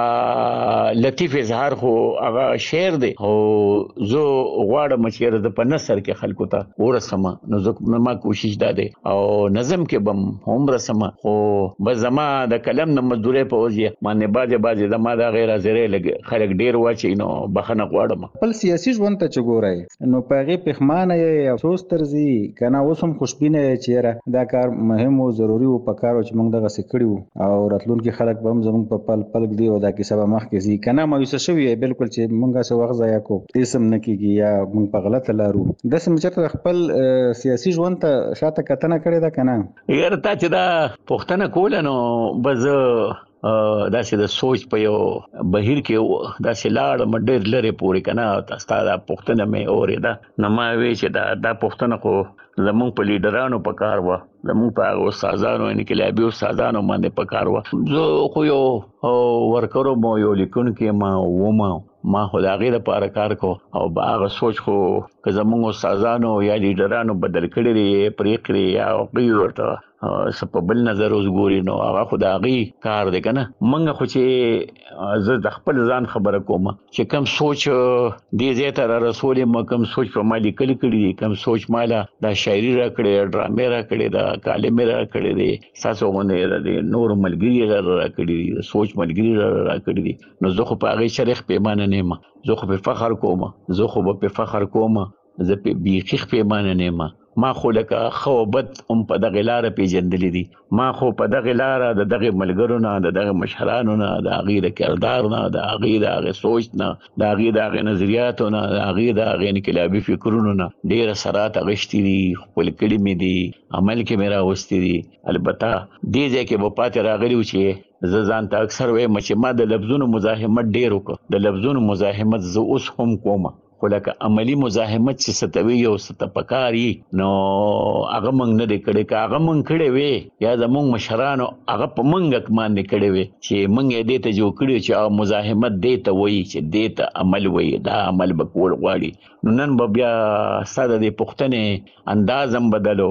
Speaker 4: هغه لطیف اظهار خو هغه شعر دی او زه غواړم چې زه په نثر کې خلکو ته ورسم. نو زه ما کوشش دا دی او نظم کې بم هم رسم، خو بس زما د کلم نه مزدورۍ په وجه باندې بعضې بعضې زما د غیر حاضرۍ لږ خلک ډېر واچوي نو بخښنه غواړم.
Speaker 3: خپل سیاسي ژوند ته چې ګورئ نو په هغې پښمانه یې افسوس طرزي که نه اوس هم خوشبینه یې چې یاره دا کار مهم و ضروري و په کار و چې موږ دغسې کړي وو او راتلونکي خلک به هم زموږ په پل پلک دی او دا کیسه به مخکې ځي، که نه مایوسه شوي یې بالکل چې موږ هسې وخت ضایع کوو هېڅ هم نه کېږي یا موږ په غلطه لارو. داسې مې چېرته خپل سیاسي ژوند ته شاته کتنه کړې ده که نه؟
Speaker 4: یاره تا چې دا پوښتنه کوله نو به زه داسې د سوچ په یو بهیر کې داسې لاړم ډېر لرې پورې که نه ستا دا پوښتنه مې اورېده نو ما وی چې دا دا پوښتنه خو زمونږ په لیډرانو په کار وه، زمونږ په هغه استادانو انقلابي استادانو باندې په کار وه. زه خو یو ورکر وم یو لیکونکی ما وم ما خو د هغې دپاره کار کو او به هغه سوچ خو که زمونږ استادانو یا لیډرانو بدل کړي دي پرې کړي یا هغوی ورته څه په بل نظر اوس ګوري نو هغه خو د هغې کار دی که نه. موږ خو چې زه د خپل ځان خبره کوم چې کم سوچ دې ځای ته را رسولې ما کم سوچ په ما لیکلي کړي دي، کم سوچ ما له دا شاعري را کړې ډرامې را کړې ده کالمې را کړې دي ستاسو غوندې د نورو ملګري را را کړي دي د سوچ ملګري را را کړي دي. نو زه خو په هغې شرخ پیمانه نه یم، زه خو په فخر کوم زه خو به په فخر کوم زه په بیخي پیمانه نه یم. ما خو لکه ښه او بد هم په دغې لاره پېژندلي دي، ما خو په دغې لاره د دغې ملګرو نه د دغې مشرانو نه د هغې د کردار نه د هغې د هغې سوچ نه د هغې د هغې نظریاتو نه د هغې د هغې انقلابي فکرونو نه ډېر اثرات اخیستي دي، خپل کړي مې دي، عمل کې مې راوستي دي. البته دې ځای کې به پاتې راغلي و چې زه ځان ته اکثر وایم چې ما د لفظونو مزاحمت ډېر وکړ، د لفظونو مزاحمت زه اوس هم کوم، خو لکه عملي مزاحمت چې څه ته وي او څه ته پکار وي نو هغه موږ نه دی کړی. که هغه موږ کړی وی یا زموږ مشرانو هغه په موږ باندې کړی وی چې موږ یې دې ته جوړ کړي چې هغه مزاحمت دې ته وایي چې دې ته عمل وایي دا عمل به کول غواړي. نو نن به بیا ستا د دې پوښتنې انداز هم بدلو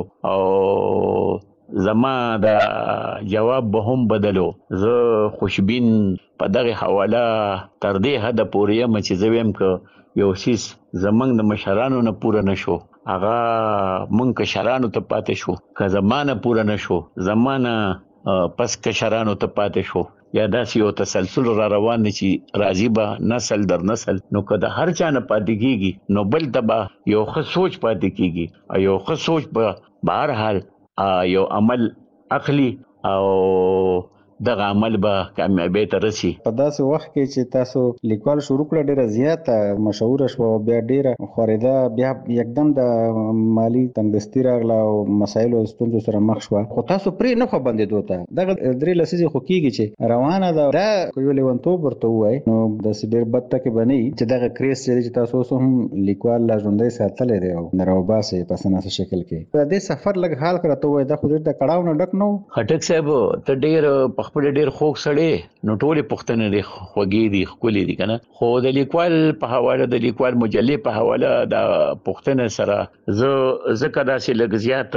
Speaker 4: او زما د جواب به هم بدلو. زه خوشبین په دغې حواله تر دې حده پورې یم چې زه ویم که یو څیز زمونږ د مشرانو نه پوره نه شو هغه مونږ کشرانو ته پاتې شو، که زمانه پوره نه شو زمانه پس کشرانو ته پاتې شو، یا داسې یو تسلسل را روان دی چې راځي به نسل در نسل. نو که د هر چا نه پاتې کېږي نو بل ته به یو ښه سوچ پاتې کېږي او یو ښه سوچ به به هر حال یو عمل اخلي او دغه عمل به کامیابۍ ته رسي.
Speaker 3: په داسې وخت کې چې تاسو لیکوال شروع کړه ډېره زیاته مشهوره شوه او بیا ډېره خورېده، بیا یکدم د مالي تنګدستي راغله او مسایلو ستونزو سره مخ شوه، خو تاسو پرې نه خو بندېدو ته دغه درې لسیزې خو کېږي چې روانه ده. دا که یو لیونتوب ورته ووایي نو داسې ډېر بد ټکې به نه وي چې دغه کریز چې تاسو اوس هم لیکوال لا ژوندی ساتلی دی او راوباسئ په څه ناسه شکل کې. د دې سفر لږ حال کړه ته ووایي دا خو ډېر د کړاو نه ډک نه و.
Speaker 4: خټک صاحب ته ډېر خپل ډیر خوږ سړی نو ټول پښتنه دي خوږی دي خولي دي کنه خو د لیکوال په حواله د لیکوال مجلې په حواله د پښتنه سره زه زکه داسې لږ زیات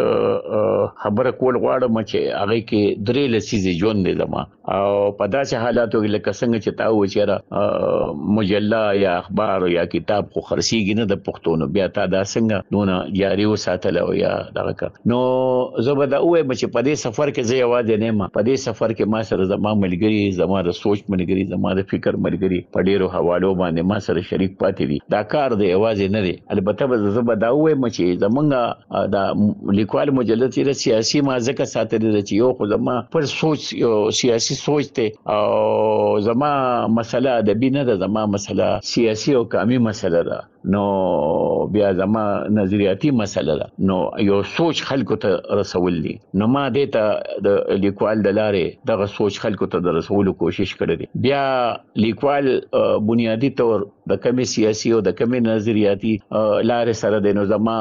Speaker 4: خبره کول غواړم چې هغه کې درې لسیزې ژوند دي زما او په داسې حالاتو کې لکه څنګه چې تاسو چیرې مجله یا اخبار یا کتاب خو خرسيږي نه د پښتون بیا تا دا څنګه نو جاری وساتل او یا دغه نو زه به دا وایم چې په دې سفر کې زه یوازې نه ما په دې سفر کې ما سره زما ملګری زما د سوچ ملګری زما د فکر ملګری په ډیرو حوالو باندې ما سره شریک پاتې دي دا کار دی یوازې نه دی البته به زه به دا وایم چې زمونږ د لیکوال مجله چې سیاسي ما ځکه ساتل دي چې یو خو زما پر سوچ یو سیاسي سوچ ته او زما مسله د بینه د زما مسله سیاسي او قومي مسله ده نو بیا زما نظریاتي مسله ده نو یو سوچ خلکو ته رسول دي نو ما دې ته د لیکوال د لارې دغه سوچ خلکو ته د رسولو کوشش کړې دي بیا لیکوال بنیادی طور د کمی سیاسي او د کمی نظریاتي لارې سره د نو زما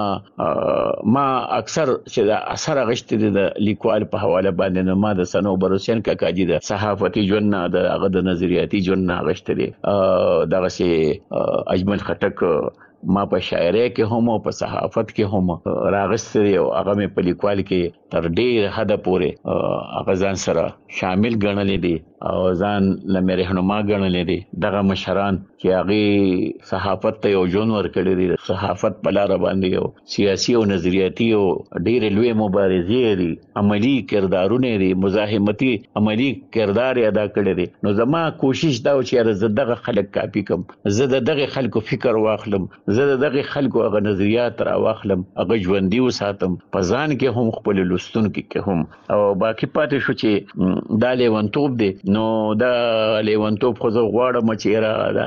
Speaker 4: ما اکثر چې د اثر غشتې د لیکوال په حواله باندې نو ما د سنوبر حسین کاکاجي د صحافتي ژوند نه د هغه د نظریاتي ژوند نه غشتې دغه سي اجمل خټک ما په شاعرۍ کې هم او په صحافت کې هم راغستري او هغه مې په لیکوال کې تر ډیر حد پورې هغه ځان سره شامل ګڼلې دي او ځان لمه رهنما ګڼلې دي دغه مشران چې هغه صحافت ته یو جون ور کړی دي صحافت په لار باندې یو سیاسي او نظریاتي او ډیر لوی مبارزې دي عملی کردارونه دي مزاحمتي عملی کردار ادا کړی دي نو زما کوشش دا و چې زه دغه خلک کاپی کوم زه دغه خلکو فکر واخلم زه دغه خلکو هغه نظریات را واخلم هغه ژوندۍ وساتم په ځان کې هم خپل لستون کې هم او باقی پاتې شو چې دا لیونتوب دی نو دا لیونتوب خو زه غواړم چې را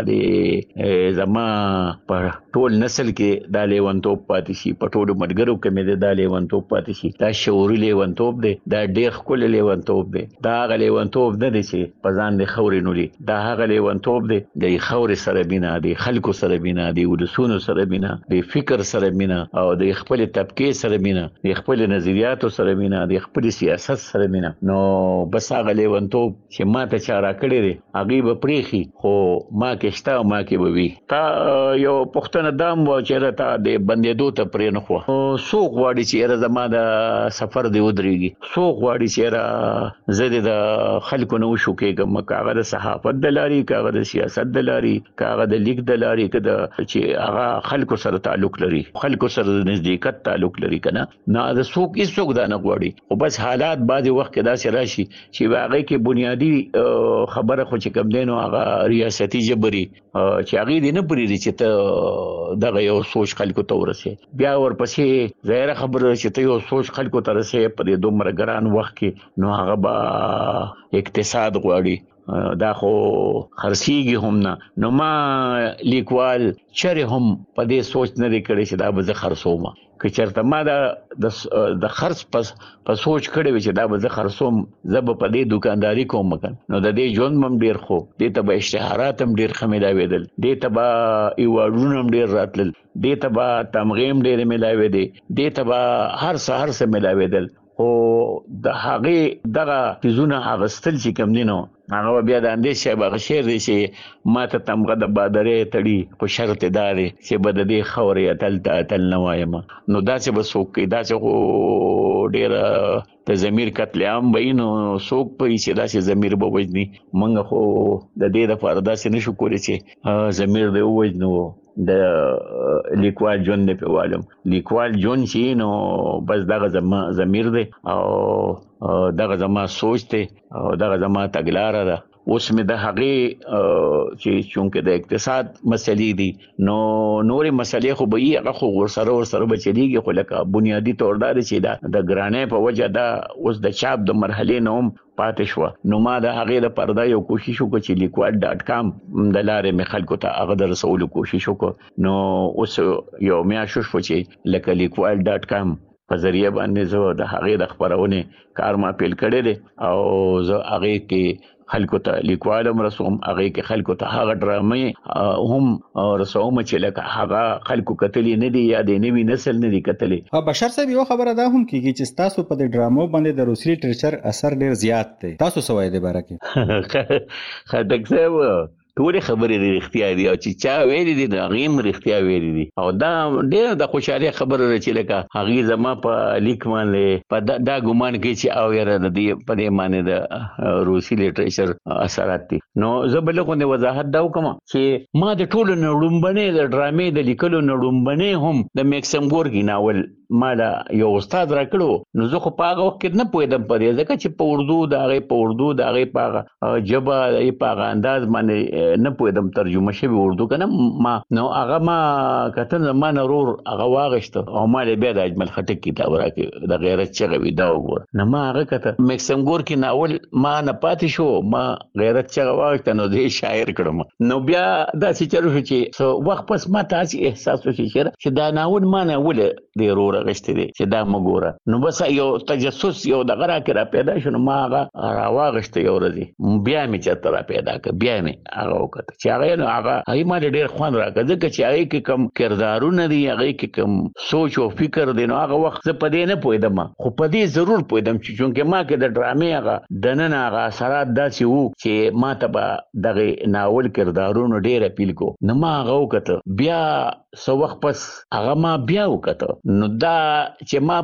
Speaker 4: د زما په ټول نسل کې دا لیونتوب پاتې شي په ټول ملګرو کې مې دا لیونتوب پاتې شي دا شعوري لیونتوب دی دا ډېر ښکلی لیونتوب دی دا هغه لیونتوب نه دی چې په ځان د خورې نولي دا هغه لیونتوب دی د خورې سره مینه د خلکو سره مینه د ولسونو سره مینه د فکر سره مینه او د خپل طبقې سره مینه د خپل نظریاتو سره مینه د خپل سیاست سره مینه نو بس هغه لیونتوب چې ما ته چا راکړی دی هغې به پرېښي خو ما کې شته او ما کې به وي تا یو پوښتنه دام و چې تا د بندېدو ته پرې نه خو څوک غواړي چې یاره زما د سفر دی ودرېږي څوک غواړي چې یاره زه د خلکو نه وشو کېږم که هغه د صحافت د لارې که هغه د سیاست د لارې که هغه د لیک د لارې که د چې هغه خلکو سره تعلق لري خلکو سره د نزدېکت تعلق لري که نه نه د څوک هېڅوک دا نه غواړي خو بس حالات بعضې وخت کې داسې راشي چې هغې کې بنیادي خبره خو چې کوم دی نو هغه ریاستي جبري چې هغې دې نه پرېږدي چې ته دغه یو سوچ خلکو ته ورسې بیا ورپسې ظاهره خبره چې ته یو سوچ خلکو ته رسې په دې دومره ګران وخت کې نو هغه به اقتصاد غواړي دا خو خرسيږي هم نه نو ما لیکوال چرې هم په دې سوچ نه دی کړی چې دا به زه خرڅوم که چېرته ما دا د خرڅ پس په سوچ کړی وي چې دا به زه خرڅوم زه به په دې دوکانداري کوم مکن نو د دې ژوند هم ډېر خو دې ته به اشتهارات هم ډېر ښه میلاوېدل دې ته به ایواډونه هم ډېر راتلل دې ته به تمغې هم ډېرې میلاوېدې دې ته به هر څه هر څه میلاوېدل خو د هغې دغه څیزونه اخیستل چې کوم دي نو هغه بیا د اندیش صاحب هغه شعر دی چې ما ته تمغه د بادرې تړي خو شرط دا دی چې به د دې خاورې اتل ته اتل نه وایم نو داسې به څوک کوي داسې خو ډېره د ضمیر قتل عام به وي نو څوک پوهي چې داسې ضمیر به وژني موږ خو د دې دپاره داسې نشو کولی چې ضمیر دی ووژنو د لیکوال ژوند دی پې والم لیکوال ژوند چې نو بس دغه زما ضمیر دی او دغه زما سوچ دی او دغه زما تګلاره ده اوس مې د هغې چې چونکې د اقتصاد مسلې دي نو نورې مسلې خو به وي هغه خو ورسره ورسره به چلېږي خو لکه بنیادي طور دا دی چې دا د ګرانۍ په وجه دا اوس د چاپ د مرحلې نه هم پاتې شوه نو ما د هغې لپاره دا یو کوشش وکړو چې لیکوال ډاټ کام د لارې مې خلکو ته هغه د رسولو کوشش وکړو نو اوس یو میاشت شو چې لکه لیکوال ډاټ کام په ذریعه باندې زه د هغې د خپرونې کار ما پیل کړی دی او زه هغې کې خلکو ته لیکوال هم رسوم هغه کې خلکو ته هغه ډرامې هم رسوم چې لکه هغه خلکو کتلې نه دي یا د نوي نسل نه دي کتلې.
Speaker 3: بشر صاحب یو خبره ده هم کیږي چې تاسو په دې ډرامو باندې د روسي لټریچر اثر ډیر زیات دی، تاسو څه وایي د باره کې؟
Speaker 4: خټک صاحب ټول خبرې رښتیا دي او چې چا ویلي دي دا غیم رښتیا ویلي دي او دا ډېر د خوشحالي خبره ده چې لکه هغه زما په لیک باندې په دا, دا ګمان کې چې او یاره د دې په دې معنی د روسي لټریچر اثرات دي. نو زه بل کوم وضاحت دا وکم چې ما د ټولو نړومبنې د ډرامې د لیکلو نړومبنې هم د میکسم ګورګي ناول مالا یو استاد راکړو نو زه خو په هغه وخت کې نه پوهېدم په دې ځکه چې په اردو د هغې په اردو د هغې په هغه ژبه د هغې په هغه انداز باندې نه پوهېدم ترجمه شوي اردو که نه ما نو هغه ما کتل زما نه ورور هغه واغېسته او ما یې بیا د اجمل خټک کتاب راکړې د غیرت چغه وي دا وګوره نو ما هغه کته میکسم ګورکي ناول ما نه پاتې شو ما غیرت چغه واغېسته نو زه شاعر کړم نو بیا داسې چلو شو چې وخت پس ما ته هسې احساس وشي چې دا ناول ما نه ولې د ورور غشته دي چې دا مګوره نو بس یو تجسس یو دغه راکې را پیدا شو نو ما هغه راواغشته یو ورځې بیا مې چېرته را پیدا کړه بیا مې هغه وکړه چې هغه نو هغه هغې ما ډېر خوند راکړه ځکه چې هغې کې کوم کردارونه دي هغې کې کوم سوچ او فکر دی نو هغه وخت زه په دې نه پوهېدم خو په دې ضرور پوهېدم چې چونکې ما کې د ډرامې هغه دننه هغه اثرات داسې وو چې ما ته به دغې ناول کردارونو ډېر اپیل کو نو ما هغه وکړه بیا څه وخت پس هغه ما بیا وکړه نو دا چې ما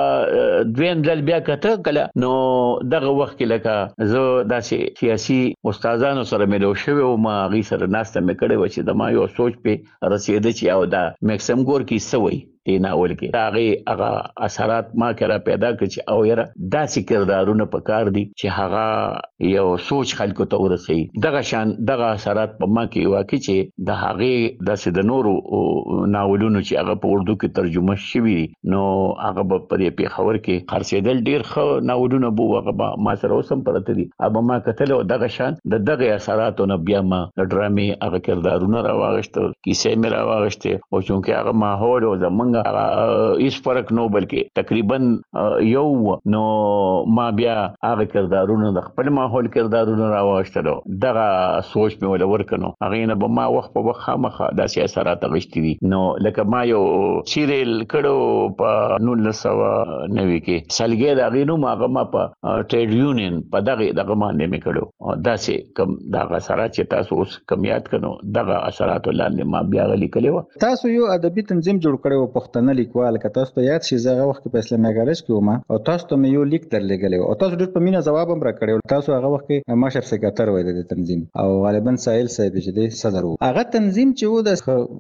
Speaker 4: په دویم ځل بیا کته کله نو دغه وخت کې لکه زه داسې سیاسي استادانو سره ملو شوی او ما هغې سره ناسته مې کړې وه چې د ما یو سوچ پې رسېده چې او دا میکسم ګورکي څه وایي دې ناول کې د هغې هغه اثرات ما کې را پیدا کړه چې او یاره داسې کردارونه پکار دي چې هغه یو سوچ خلکو ته ورسوي دغه شان دغه اثرات په ما کې واقع چې د هغې داسې د نورو ناولونو چې هغه په اردو کې ترجمه شوي دي نو هغه به په دې پېښور کې خرڅېدل ډېر ښه ناولونه به هغه به ما سره اوس هم پرته دي هغه ما کتل او دغه شان د دغې اثراتو نه بیا ما د ډرامې هغه کردارونه راواغېستل کیسې مې راواغېستې او چونکې هغه ماحول او زمونږ هیڅ فرق نو بلکې تقریبا یو نو ما بیا هغه کردارونه د خپل ماحول کردارونه راوښتلو دغه سوچ مې ول ورکنو هغه نه به ما وخت په وخت خامخا داسې اثرات غشتي دي نو لکه ما یو سیریل کړو په نولس سوه نوي کې سلګۍ د هغې نوم هغه ما په ټریډ یونین په دغې دغه باندې مې کړو داسې کم دغه اثرات چې تاسو اوس کم یاد کړو دغه اثراتو لاندې ما بیا هغه لیکلې وه.
Speaker 3: تاسو یو ادبي تنظیم جوړ کړی و پښتانه لیکوال که تاسو ته یاد شي زه هغه وخت په اسلامي کالج کې وم او تاسو ته مې یو لیک درلېږلی و او تاسو ډېر په مینه ځواب هم راکړی و. تاسو هغه وخت کې مشر سکرټر وی د تنظیم او غالبا ساحل صاحب چې دی صدر و. هغه تنظیم چې و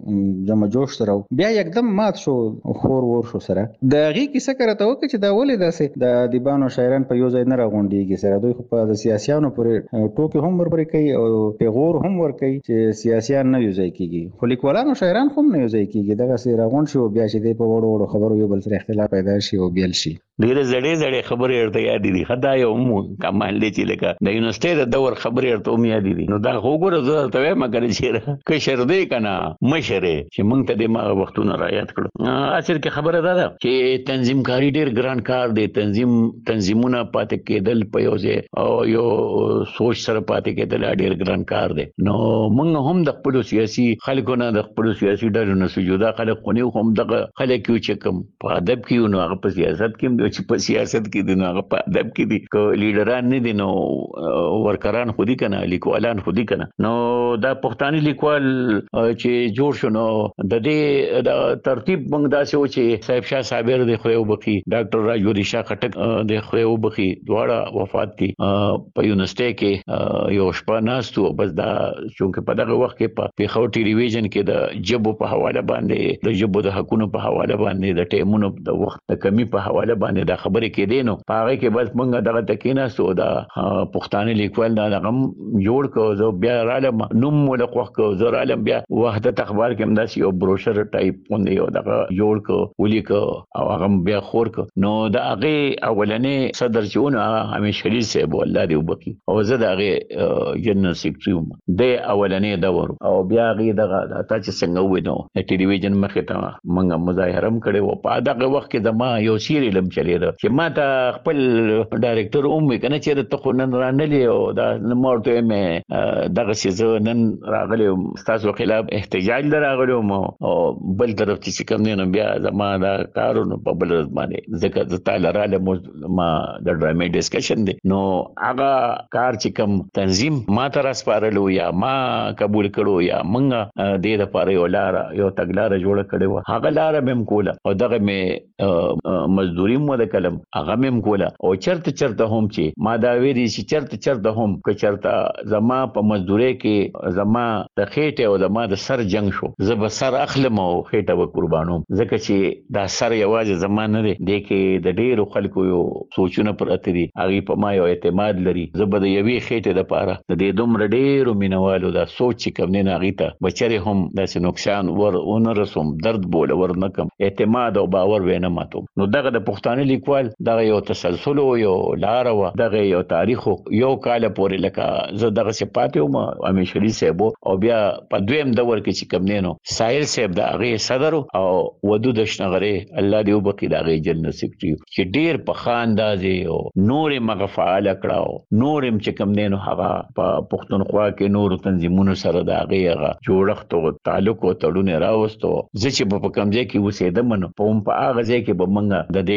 Speaker 3: د جمع جوش سره بیا یکدم مات شو خور ور شو سره د هغې کیسه که راته وکړه چې دا ولې داسې د ادیبانو شاعران په یو ځای نه راغونډېږي سره دوی خو په د سیاسیانو پورې ټوکې هم ورپورې کوي او پیغور هم ورکوي چې سیاسیان نه یو ځای کېږي خو لیکوالانو شاعران خو هم نه یو ځای کېږي دغسې راغونډ شي او بیا چې دی په وړو وړو خبرو یو بل سره اختلاف پیدا شي او بیل شي.
Speaker 4: ډېرې زړې زړې خبرې ورته یادې دي ښه دا یو هم کمال دی چې لکه د یونیورسټۍ د دور خبرې ورته هم یادې دي نو دا خو وګوره زه درته وایم که نه چې کشر دی که نه مشر یې چې موږ ته دې هماغه وختونه را یاد کړو. اصل کې خبره دا ده چې تنظیم کاري ډېر ګران کار دی تنظیم تنظیمونه پاتې کېدل په یو ځای او یو سوچ سره پاتې کېدل ډېر ګران کار دی نو موږ هم د خپلو سیاسي خلکو نه د خپلو سیاسي ډلو نه جدا خلک خو نه هم دغه خلک یو چې کوم په ادب کې یو نو هغه په سیاست کې هم چې په سیاست کې دي نو هغه په ادب کې دي که لیډران نه دي نو ورکران خو دي که نه لیکوالان خو دي که نه نو دا پښتاني لیکوال چې جوړ شو نو د دې د ترتیب موږ داسې و چې صاحب شاه صابر د خدای وبخي ډاکټر راجوری شاه خټک د خدای وبخي دواړه وفات دي په یونیورسټۍ کې یو شپه ناست و بس دا چونکې په دغه وخت کې په پېښور ټلویزیون کې د ژبو په حواله باندې د ژبو د حقونو په حواله باندې د ټایمونو د وخت د کمی په حواله باندې دا خبرې کېدې نو په هغې کې بس موږ دغه ته کېناستو د پښتانه لیکوال دا دغه جوړ کړو زه بیا رالم نوم مو له خوښ کړو زه رالم بیا وحدت اخبار کې همداسې یو بروشر ټایپ غوندې یو دغه جوړ کړو ولیکه او هغه بیا خور کړو نو د هغې اولنې صدر چې و نو هغه حمید شریف صاحب و الله دې وبخي او زه د هغې جنرال سیکرټري وم دی اولنې دور او بیا هغې دغه تا چې څنګه ووایي نو د ټلویزیون مخې ته موږ مظاهره هم کړې وه په دغه وخت کې زما یو سیریل هم چلېده معلومېده چې ما ته خپل ډایرکټر اومې کنه چې ته خو نن رانلې او دا مورته مې دغه څه نن راغلی تاسو خلاف احتجاج راغلم او بل طرف چې کوم نه بیا زما دا کارونه په بل باندې ځکه د تعالی را له ما د ډرامې ډیسکشن دی نو هغه کار چې کوم تنظیم ما ته راسپارلو یا ما قبول کړو یا مونږه د دې لپاره یو لار یو تګلار جوړ کړو هغه لار مم کوله او دغه مې مزدوري مو د کلم هغه مم کوله او چرته چرته هم چې ما دا ویری چې چرته چرته هم که چرته زما په مزدوري کې زما د خېټه او زما د سر جنگ شو زه به سر اخلم او خېټه به قربانوم ځکه چې دا سر یوازې زما نه دی د کې د ډیرو خلکو یو سوچونه پراته دي هغه په ما یو اعتماد لري زه به د یوې خېټه لپاره د دې دومره ډیرو مینوالو دا سوچ کوم نه ناغیته بچره هم داسې نقصان ور اون رسوم درد بوله ور نکم اعتماد او باور وینه ماتم نو دغه د پښتانه لیکوال دغه یو تسلسل او یو لار و دغه یو تاریخ یو کال پورې لکه زه دغه صفات او امیشري صاحب او بیا په دویم دور کې چې کوم نه نو سایل صاحب د هغه صدر او ودود شنغره الله دې وبکې د هغه جن نصیب کړي چې ډیر په خاندازي او نور مغفعال کړهو نور هم چې کوم نه نو هغه په پښتونخوا کې نور تنظیمونو سره د هغه جوړښت او تعلق او تړون راوستو زه چې په کمزې کې وسیدم نو په هم په هغه ځای کې به منګه د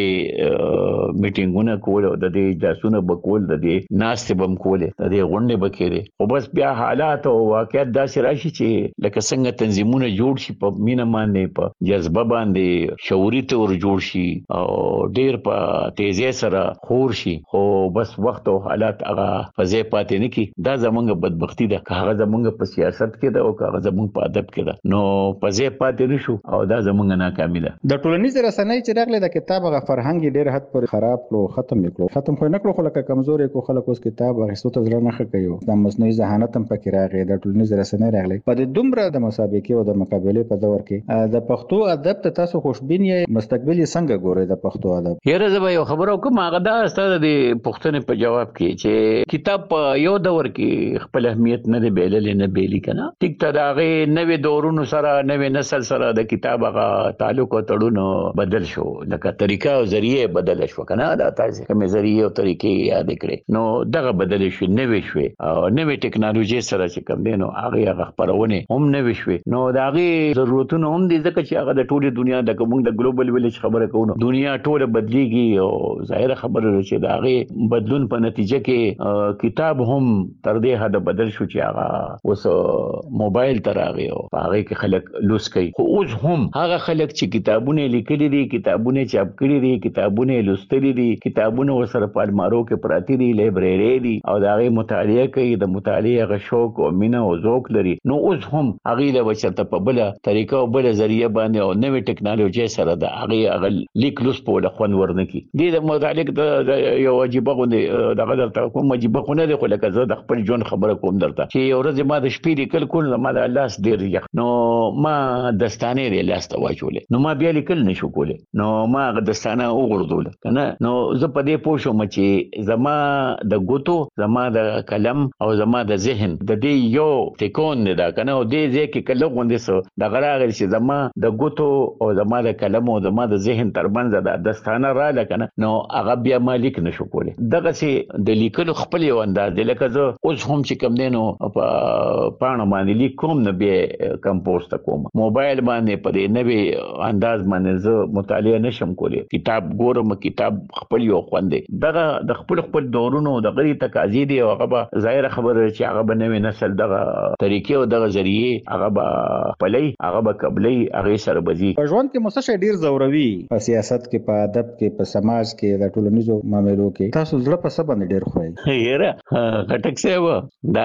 Speaker 4: دې میټینګونه کول او د دې جاسونه بکول د دې ناستې بم کولې د دې غونډې بکېره خو بس بیا حالات او واقعیت داسې راشي چې لکه څنګه تنظیمونه جوړ شي په مینه باندې په جذبه باندې شعوري تور جوړ شي او ډیر په تیزی سره خور شي خو بس وخت او حالات هغه فزې پاتې نه کی دا زمونږ بدبختی ده که هغه زمونږ په سیاست کې ده او که هغه زمونږ په ادب کې ده نو فزې پاتې نشو او دا زمونږ ناکامي ده
Speaker 3: د ټولنیز رسنۍ چې راغله د کتاب غ فرهنګ ډیر حد پر خراب کړو ختم کړو ختم خو نه کړو خو لکه کمزوري کو خلک اوس کتاب غوښتو ته ځل نه خکيو د مصنوعي ذهانت هم پکې راغی د ټولنیز رسنۍ راغله په دې دومره د مسابقې او د مقابله په دور کې د پښتو ادب ته تاسو خوشبین یې مستقبل یې څنګه ګورئ د پښتو ادب
Speaker 4: یره زه یو خبرو کوم هغه دا ستاسو د پښتنې په جواب کې چې کتاب په یو دور کې خپل اهمیت نه دی بیللې نه بیلی کنه ټیک ته داغه نوې دورونو سره نوې نسل سره د کتاب هغه تعلق او تړون بدل شو لکه طریقه او ذریعہ بدل شو کنه دا تاسو کوم ذریعہ او طریقې یاد کړئ نو دغه بدل شو نوې شو او نوې ټکنالوژي سره چې کوم دینو هغه هغه خبرونه هم نوې شو نو داغه ضرورتونه هم دي ځکه چې هغه د ټوله دنیا د کوم د ګلوبل ویلیج خبره کوو دنیا ټوله بدليږي او ظاهر خبره چې داغه بدلون په نتیجه کې کتاب هم تر دې حد بدل شو چې هغه اوس موبایل تر هغه او هغه کې خلک لوس کوي خو اوس هم هغه خلک چې کتابونه لیکلي دي کتابونه چاپ کړي دي کتابونه لوستلي دي کتابونه ورسره په المارو کې پراتی دي لایبرری دي او داغه مطالعه کوي د مطالعه غ شوق او مینه او ذوق لري نو اوس هم هغه د بچته په بل طریقه او بل ذریعہ باندې او نوې ټکنالوژي سره د هغه هغه لیک لوس په لخوا ورنکي د متعلق د یو واجبه غوډه د غدر ته کوم واجبه خو نه دی خو لکه زه د خپل ژوند خبره کوم درته چې یو ورځ ما د شپې لیکل کول ما د لاس ډیر یخ نو ما دستانه لري لاس ته واچولې نو ما بیا لیکل نشو کولې نو ما دستانه وګرځول کنه نو زه په دې پوه شوم چې زما د ګوتو زما د قلم او زما د ذهن د دې یو ټیکون نه دا کنه او دې ځکه کله غوندې سو د غراغل چې زما د ګوتو او زما د قلم او زما د ذهن ترمنځ د دستانه را لکنه نو هغه بیا مالک نشو کولې دغه سي د لیکلو خپل یو انداز دی لکه زه اوس هم چې کم دینو په پاڼه باندې لیکوم نه به کمپوز کوم موبایل باندې په دې نوې انداز باندې زه مطالعه نشم کولې کتاب ګورم کتاب خپل یو خوندې دغه د خپل خپل دورونو د غری تقاضې دی او هغه ظاهر خبره چې هغه به نوې نسل دغه طریقې او دغه ذریعہ هغه به پلي هغه به قبلي هغه سره بزي
Speaker 3: په ژوند کې مسشه ډیر زوروي په سیاست کې په ادب کې په سماج کې د ټولنیزو معاملو کې تاسو زړه په سبا ډیر خوای
Speaker 4: یره غټک سی و دا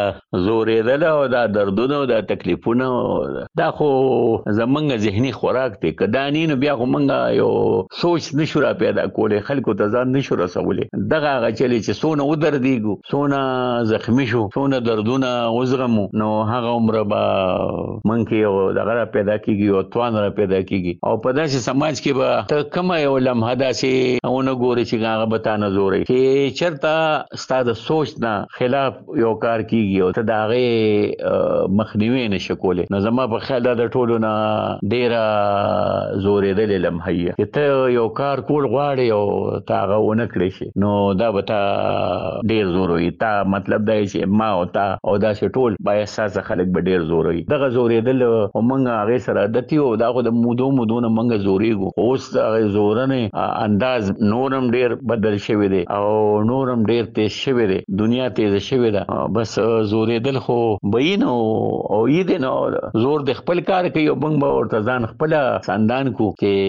Speaker 4: زورې دل او دا دردونه او دا تکلیفونه دا خو زمونږ ذهني خوراک دی کدانی نو بیا خو مونږ یو سوچ نشو را پیدا کولې خلکو ته ځان نشو رسولې دغه غچلې چې سونه ودر دیګو سونه زخمی شو سونه دردونه وزغمو نو هغه عمر به مونږ یو دغه پیدا کیږي او توان را پیدا کیږي او په داسې سماج کې به ته کومه یو لمحه داسې اونه ګوري چې هغه به تا نه زوري چې چرته ستاسو سوچ نه خلاف یو کار کیږي او ته دغه مخنیوي نشو کولې نو زما په خیال د ټولو نه ډیره زورې د لمحه ته یو کار کول غواړي او تا هغه ونه کړی شي نو دا به تا ډیر زور وي. تا مطلب دا چې ما او تا او دا چې ټول با احساس خلک به ډیر زور وي. دغه زورېدل او موږ هغه سره عادت یو دا خو د مودو مودونه موږ زورېږو. اوس هغه زورنه انداز نورم ډیر بدل شوی دی او نورم ډیر تیز شوی دی. دنیا تیز شوی ده. بس زورېدل خو بینو او یې دی نو زور د خپل کار کوي او موږ به ورته ځان خپل سندان کو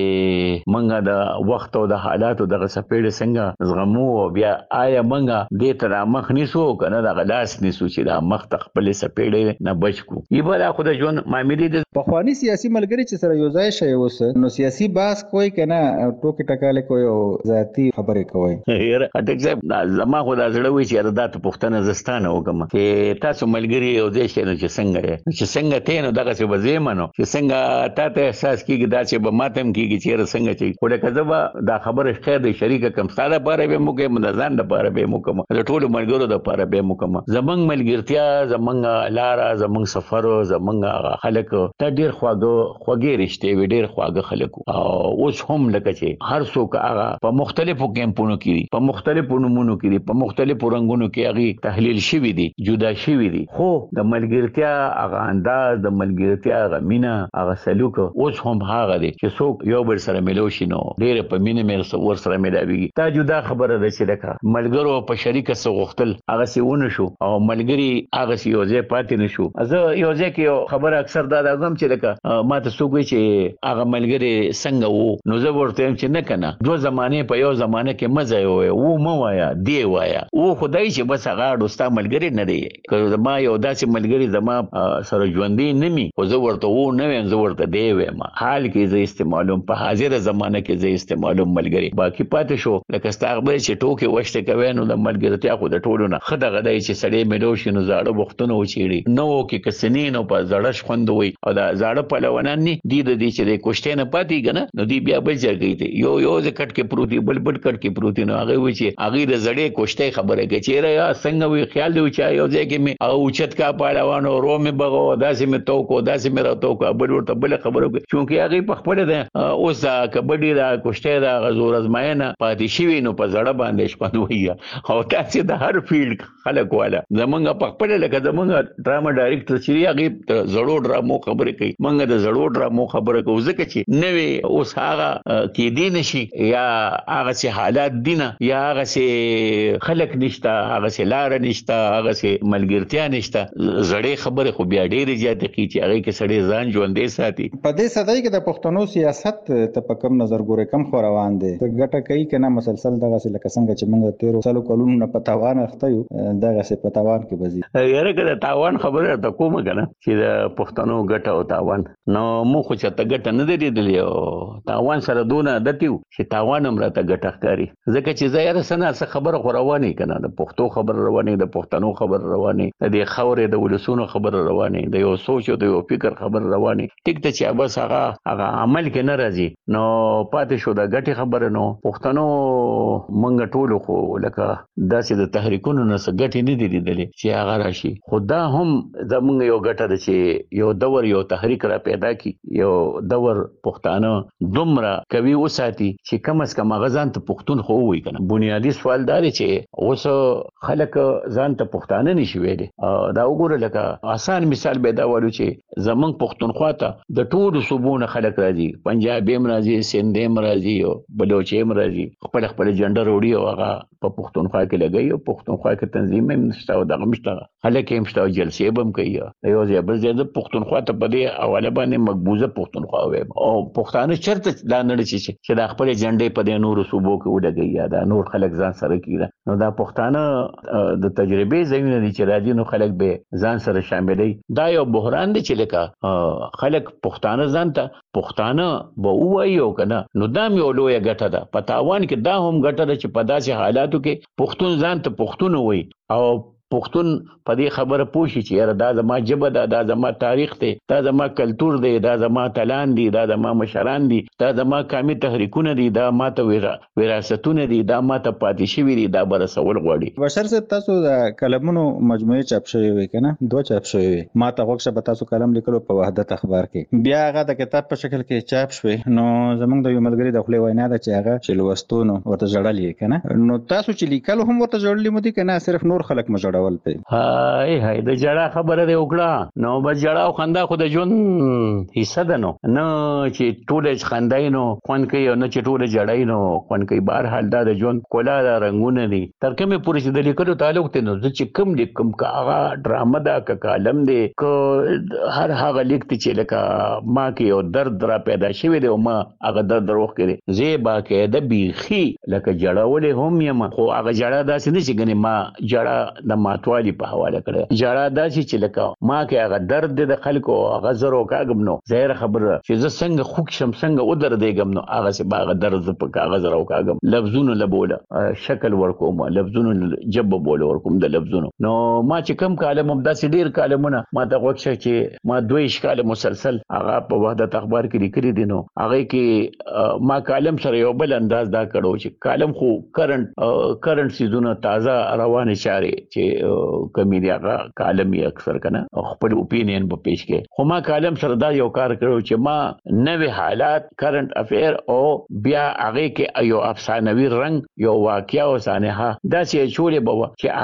Speaker 4: چې موږ د وخت او د حالاتو دغه سپېړې څنګه زغمو او بیا آیا موږ دې ته مخ نیسو کنه د غلاس نیسو چې د مخ خپل سپېړې نه بچ کو. ای بل خو د ژوند معاملې د
Speaker 3: پخوانی سیاسي ملګری چې سره یو ځای شي اوس نو سیاسي باس کوئی کنه ټوکی ټکاله کوي او ذاتی خبرې کوي.
Speaker 4: هر اټک صاحب زما خو د زړه وی چې د پښتنه زستانه وکم چې تاسو ملګری او دې شنو چې څنګه چې څنګه ته نو دغه څه وزېمنو چې څنګه تا ته احساس کیږي دا چې به ماتم کیږي چې څنګه چې خو د کذبه دا خبره خیر د شریک کم ستاره باره به موږ مدزان د باره به موږ د ټولو ملګرو د باره به موږ زمنګ ملګرتیا زمنګ لار زمنګ سفر زمنګ خلک ته ډیر خواږه خوږی رښتې وی ډیر خواږه خلک او اوس هم لکه چې هر څوک هغه په مختلفو کیمپونو کې په مختلفو نمونو کې په مختلفو رنگونو کې هغه تحلیل شوی دي جدا شوی دي خو د ملګرتیا هغه انداز د ملګرتیا هغه مینا هغه سلوک اوس هم هغه دي چې څوک یو بل سره ملو شي نو ډیر په مینه مې ور سره ملاويږي. دا جدا خبره ده چې لکه ملګرو په شریکه سره غختل هغه سیونه شو او ملګری هغه سی یو ځای پاتې نشو. زه یو ځای کې خبره اکثر دا دغم چې لکه ما ته څوک وي چې هغه ملګری څنګه وو نو زه ورته چې نه کنه دوه زمانه په یو زمانه کې مزه وي وو مو وایا دی وایا او خدای چې بس هغه دوستا ملګری نه دی که ما یو داسې ملګری زما سره ژوندې نمی خو زه ورته وو نه ویم زه ورته دی وایم حال کې زه استعمالوم په حاضر زمانه کې زه استعمالوم ملګری باقي پاتې شو لکه ستاغبه چې ټوکې وشته کوي نو د ملګرتیا خو د ټولو نه خدای غدای چې سړی ملو شي نو زاړه وختونه وچیړي نو کې کسنین او په زړه خوندوي او دا زاړه پهلوانان ني دي د دې چې د کوشته نه پاتې کنه نو دی بیا بل ځای کوي یو یو ز کټ کې پروتي بل بل کټ کې پروتي نو هغه وی چې هغه د زړې کوشته خبره کوي چې را څنګه وی خیال دی چې یو ځای کې می او چت کا پهلوانو رو می بغو داسې می تو کو داسې می را تو کو بل ورته بل خبره کوي چې هغه په خپل ده اوس کبډي دا کوشته دا غزور ازماینه پاتې شي نو په زړه باندې شپنوي او تاسو د هر فیلډ خلک والا زمونږ په خپل لکه زمونږ ډراما ډایرکټر چې هغه زړو ډرامو خبره کوي مونږ د زړو ډرامو خبره کوو ځکه چې نوې اوس هغه کې دي نشي یا هغه سي حالات دینه یا هغه سي خلک نشته هغه سي لار نشته هغه سي ملګرتیا نشته زړې خبره خو بیا ډېرې زیاتې کی چې هغه کې سړی ځان ژوندې ساتي.
Speaker 3: په دې صدای کې د پښتنو سیاست ته په کم نظر ګورې کم خو روان دي ته ګټه کوي کنه مسلسل دغه سي لکه څنګه چې موږ تیرو سالو کلونو نه پتاوان اخته یو دغه سي پتاوان کې بزي
Speaker 4: یاره کده تاوان خبره ته کومه کنه چې د پښتنو ګټه او تاوان نو مو خو چې ته ګټه نه دی لیدلې او تاوان سره دونه دتیو چې تاوان هم راته ګټه ښکاري ځکه چې زه یاره سنه څه خبره خو رواني کنه د پښتو خبر رواني د پښتنو خبر رواني د دې خورې د ولسونو خبر رواني د یو سوچ او د یو فکر خبر رواني ټیک ته چې بس هغه هغه عمل کې نه راځي نو پاتې شو د ګټي خبره نو پښتنو منګ ټولو خو لکه داسې د تحریکونو نه څه ګټي نه دي لیدلې چې هغه راشي خدا هم زمونږ یو ګټه ده چې یو دور یو تحریک را پیدا کی یو دور پښتانه دومره کوي وساتي چې کم از کم غزان ته پښتون خو وي کنه بنیادی سوال دا دی چې اوس خلک ځان ته پښتانه نشي ویلي دا وګوره لکه آسان مثال به دا وایو چې زمونږ پښتونخوا ته د ټولو صوبونو خلک راځي پنجاب هم راځي سند هم راځي او بلوچ هم راځي خپل خپل جنډر وړي او هغه په پښتونخوا کې لګي او پښتونخوا کې تنظیم هم نشته او دغه مشته خلک هم شته جلسې هم کوي یو ځای بل ځای د پښتونخوا ته په دې حواله باندې مقبوضه پښتونخوا وي او پښتانه چرته دا نړۍ چې چې د خپل جنډې په دې نورو صوبو کې ولګي یا دا نور خلک ځان سره کیږي نو دا پښتانه د تجربې زمينه دي چې راځي نو خلک به ځان سره شاملې دا یو بحران دی چې لکه خلک پښتانه ځان ته پښتانه به وایو کنه نو دا یو لوی ګټه ده په تاوان کې دا هم ګټه ده چې په داسې حالاتو کې پښتون ځان ته پښتون وایي او پښتون په دې خبره پوښي چې یاره دا زما ژبه ده، دا زما تاریخ دی، دا زما کلتور دی، دا زما اتلان دي، دا زما مشران دي، دا زما قومي تحریکونه دي، دا ماته وراثتونه دي، دا ماته پاتې شوي دي، دا به رسول غواړي.
Speaker 3: بشر صاحب تاسو د کلمونو مجموعه چاپ شوی وي کنه، دوه چاپ شوی وي. ما ته وښه به تاسو کلم لیکلو په وحدت اخبار کې، بیا هغه د کتاب په شکل کې چاپ شوی. نو زمونږ د یو ملګری د خپل وینا ده چې هغه چې لوستونو ورته جوړلې کنه، نو تاسو چې لیکلو هم ورته جوړلې مو دي کنه، صرف نور خلک مو جوړول پي؟
Speaker 4: هاي هاي د جړه خبره دی وکړه، نو بس جړه او خندا خو د ژوند حصہ ده، نو نه چې ټول خندای نو خوان کوي، نه چې ټول جړای نو خوان کوي. بهر حال دا د ژوند کولا د رنگونه دي، تر کومه پورې چې د لیکلو تعلق ته نو چې کوم لیکم کا هغه ډرامه دا کا کالم دی که هر هغه لیکت چې لکه ما کې یو درد را پیدا شوی دی او ما هغه درد روغ کړي، زه با کې د بیخي لکه جړولې هم یم، خو هغه جړه داسې نه چې ګنې ما جړه د ماتوالي په حواله کړه، جړه داسې چې لکه ما کې هغه درد د خلکو هغه زرو کاږم، نو ظاهر خبره چې زه څنګه خوک شم څنګه ودر دیګم، نو هغه سه باغ درد په کاغذ راو کاږم، لفظونه لبوله شکل ورکوم، لفظونه جب بوله ورکوم د لفظونو. نو ما چې کم کالم هم داسې ډیر کالمونه ما ته وښه چې ما دوی اشکال مسلسل هغه په وحدت اخبار کې لیکلي دي، نو هغه کې ما کالم سره یو بل انداز دا کړو چې کالم خو کرنٹ کرنٹ سیزونه تازه روانه چارې چې کمی دی هغه کالم یې اکثر کنه خپل اوپینین په پیش کې، خو ما کالم سره دا یو کار کړو چې ما نوې حالات کرنٹ افیر او بیا هغه کې یو افسانوي رنگ یو واقعیا او سانحه داسې چولې بوا چې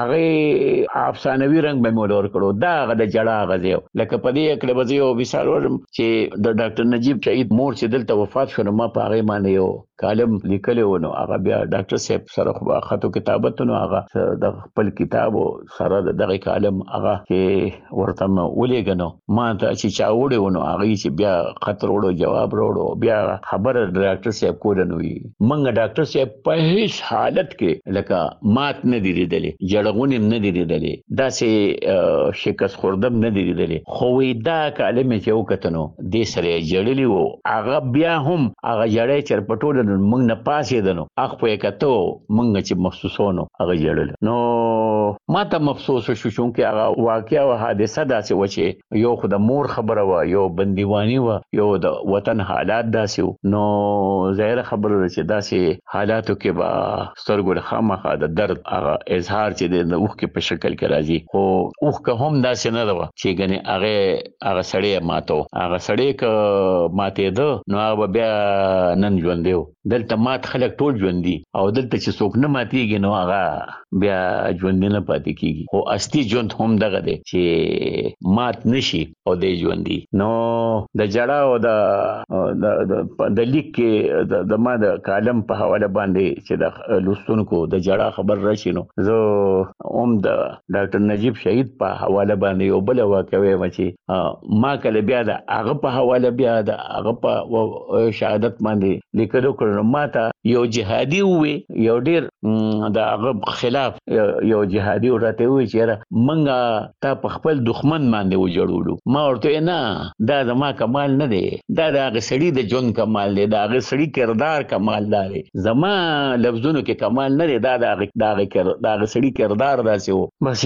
Speaker 4: هغه افسانوي رنگ به مولور کړو، دا هغه د جړه غزیو. لکه په دې کې به یو مثال ورم چې د ډاکټر نجیب شهید مور چې دلته وفات شو، ما په هغه باندې یو کالم لیکلی و، نو هغه بیا ډاکټر صاحب سره خطو کتابت، نو هغه د خپل کتاب سره دغه کالم هغه کې ورته ولېږه، نو ما ته چې چا وړی و، نو هغه چې بیا خط وروړو جواب وروړو، بیا خبره ډاکټر صاحب کوله، نو موږ ډاکټر صاحب په هیڅ حالت کې لکه مات نه دی لیدلې، جړغونې نه دی لیدلې، داسې شکست خوردم نه دی لیدلې، خو دا کالم چې وکتنو دې سره جړلی و، هغه بیا هم هغه جړی چرپټول موږ نه پاسې دنو اخ په کتو موږ چې محسوسونو هغه جړل. نو ما ته مفسوس شو چې هغه واقعیا او حادثه داسې و چې یو خو د مور خبره و، یو بندیوانی و، یو د وطن حالات داسې و، نو ظاهر خبره چې داسې حالاتو کې به سترګو له خامخا د درد هغه اظهار چې د اوښ کې په شکل کې راځي، خو اوښ که هم داسې نه ده چې ګنې هغه هغه سړی ماتو، هغه سړی که ماتېده نو هغه بیا نن ژوندی و. دلته مات خلک ټول ژوندي او دلته چې څوک نه ماتېږي نو هغه بیا ژوندی نه پاتې کېږي، خو اصلي ژوند هم دغه دی چې مات نشي او دی ژوندي. نو د جړه او د د لیک کې د ما د کالم په حواله باندې چې د لوستونکو د جړه خبر راشي، نو زه هم د ډاکټر نجیب شهید په حواله باندې یو بل واقعه وایم چې ما کله بیا د هغه په حواله بیا د هغه په شهادت باندې لیکلو کړو، ما ته یو جهادي وې، یو ډیر د هغه خلاف یو جهادي ورته وې چې منګه تا په خپل دښمن باندې وجړولو. ما ورته نه دا زما کمال نه دی، دا د هغه سړي د ژوند کمال دی، د هغه سړي کردار کمال دی، زما لفظونو کې کمال نه دی، دا د هغه سړي کردار داسې و. بس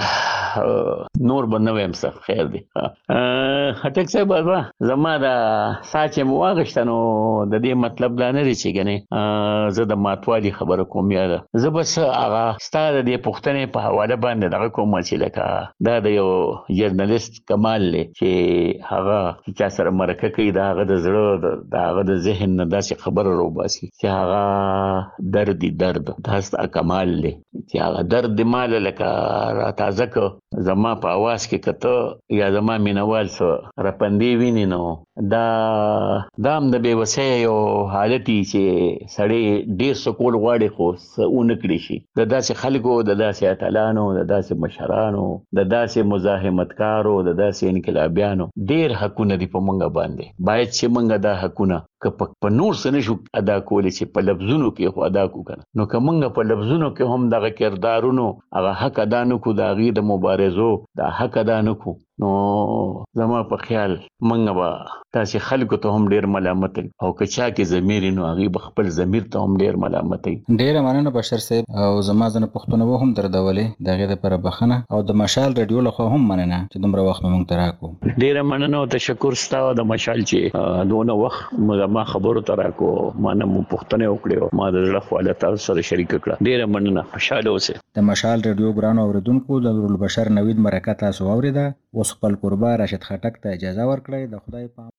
Speaker 4: یاره نور به نه وایم څه خیر دی. خټک صاحب زما د ساه چې مو واغېسته نو د دې مطلب دا نه دی چې ګنې زه د ماتوالي خبره کوم، یا ده زه بس هغه ستا د دې پوښتنې په حواله باندې دغه کوم چې لکه دا د یو جرنالست کمال دی چې هغه چې چا سره مرکه کوي د هغه د زړه د هغه د ذهن نه داسې خبره راوباسي چې هغه درد دی درد، دا ستا کمال دی چې هغه درد دې ماله لکه را تازه که زما په اواز کې کته یا زما مینوال څه رپندې ویني، نو دا دا هم د بې وسۍ یو حالتي چې سړی ډېر څه کول غواړي خو څه ونه کړي شي. د داسې خلکو، د داسې اتلانو، د داسې مشرانو، د داسې مزاحمتکارو، د داسې انقلابیانو ډېر حقونه دي په موږ باندې، باید چې موږ دا حقونه که په نور څه نشو ادا کولی چې په لفظونو کې خو ادا کو کنه نو که موږ په لفظونو کې هم دغه کردارونو هغه حق ادا نکو د هغې د مبارزو د حق ادا نکو نو زما په خیال موږ به تاسې خلکو ته هم ډېر ملامت او که چا کې ضمیر نو هغې به خپل ضمیر ته هم ډېر ملامت
Speaker 3: ډېره مننه بشر صاحب او زما ځینې پوښتنه به هم دردولې د هغې دپاره بخښنه او د مشال رادیو لخوا هم مننه چې دومره وخت مو موږ ته راکړو.
Speaker 4: ډېره مننه او تشکر ستا د مشال چې دونه وخت ما خبرو ته راکړو ما نه مو پوښتنې وکړې ما د زړه خواله تاسو سره شریکه کړه. ډېره مننه خوشحاله اوسئ.
Speaker 3: د مشال رادیو ګرانو اورېدونکو د نورالبشر نوید مرکه تاسو واورېده. اوس خپل کوربه راشد خټک ته اجازه ورکړئ. د خدای په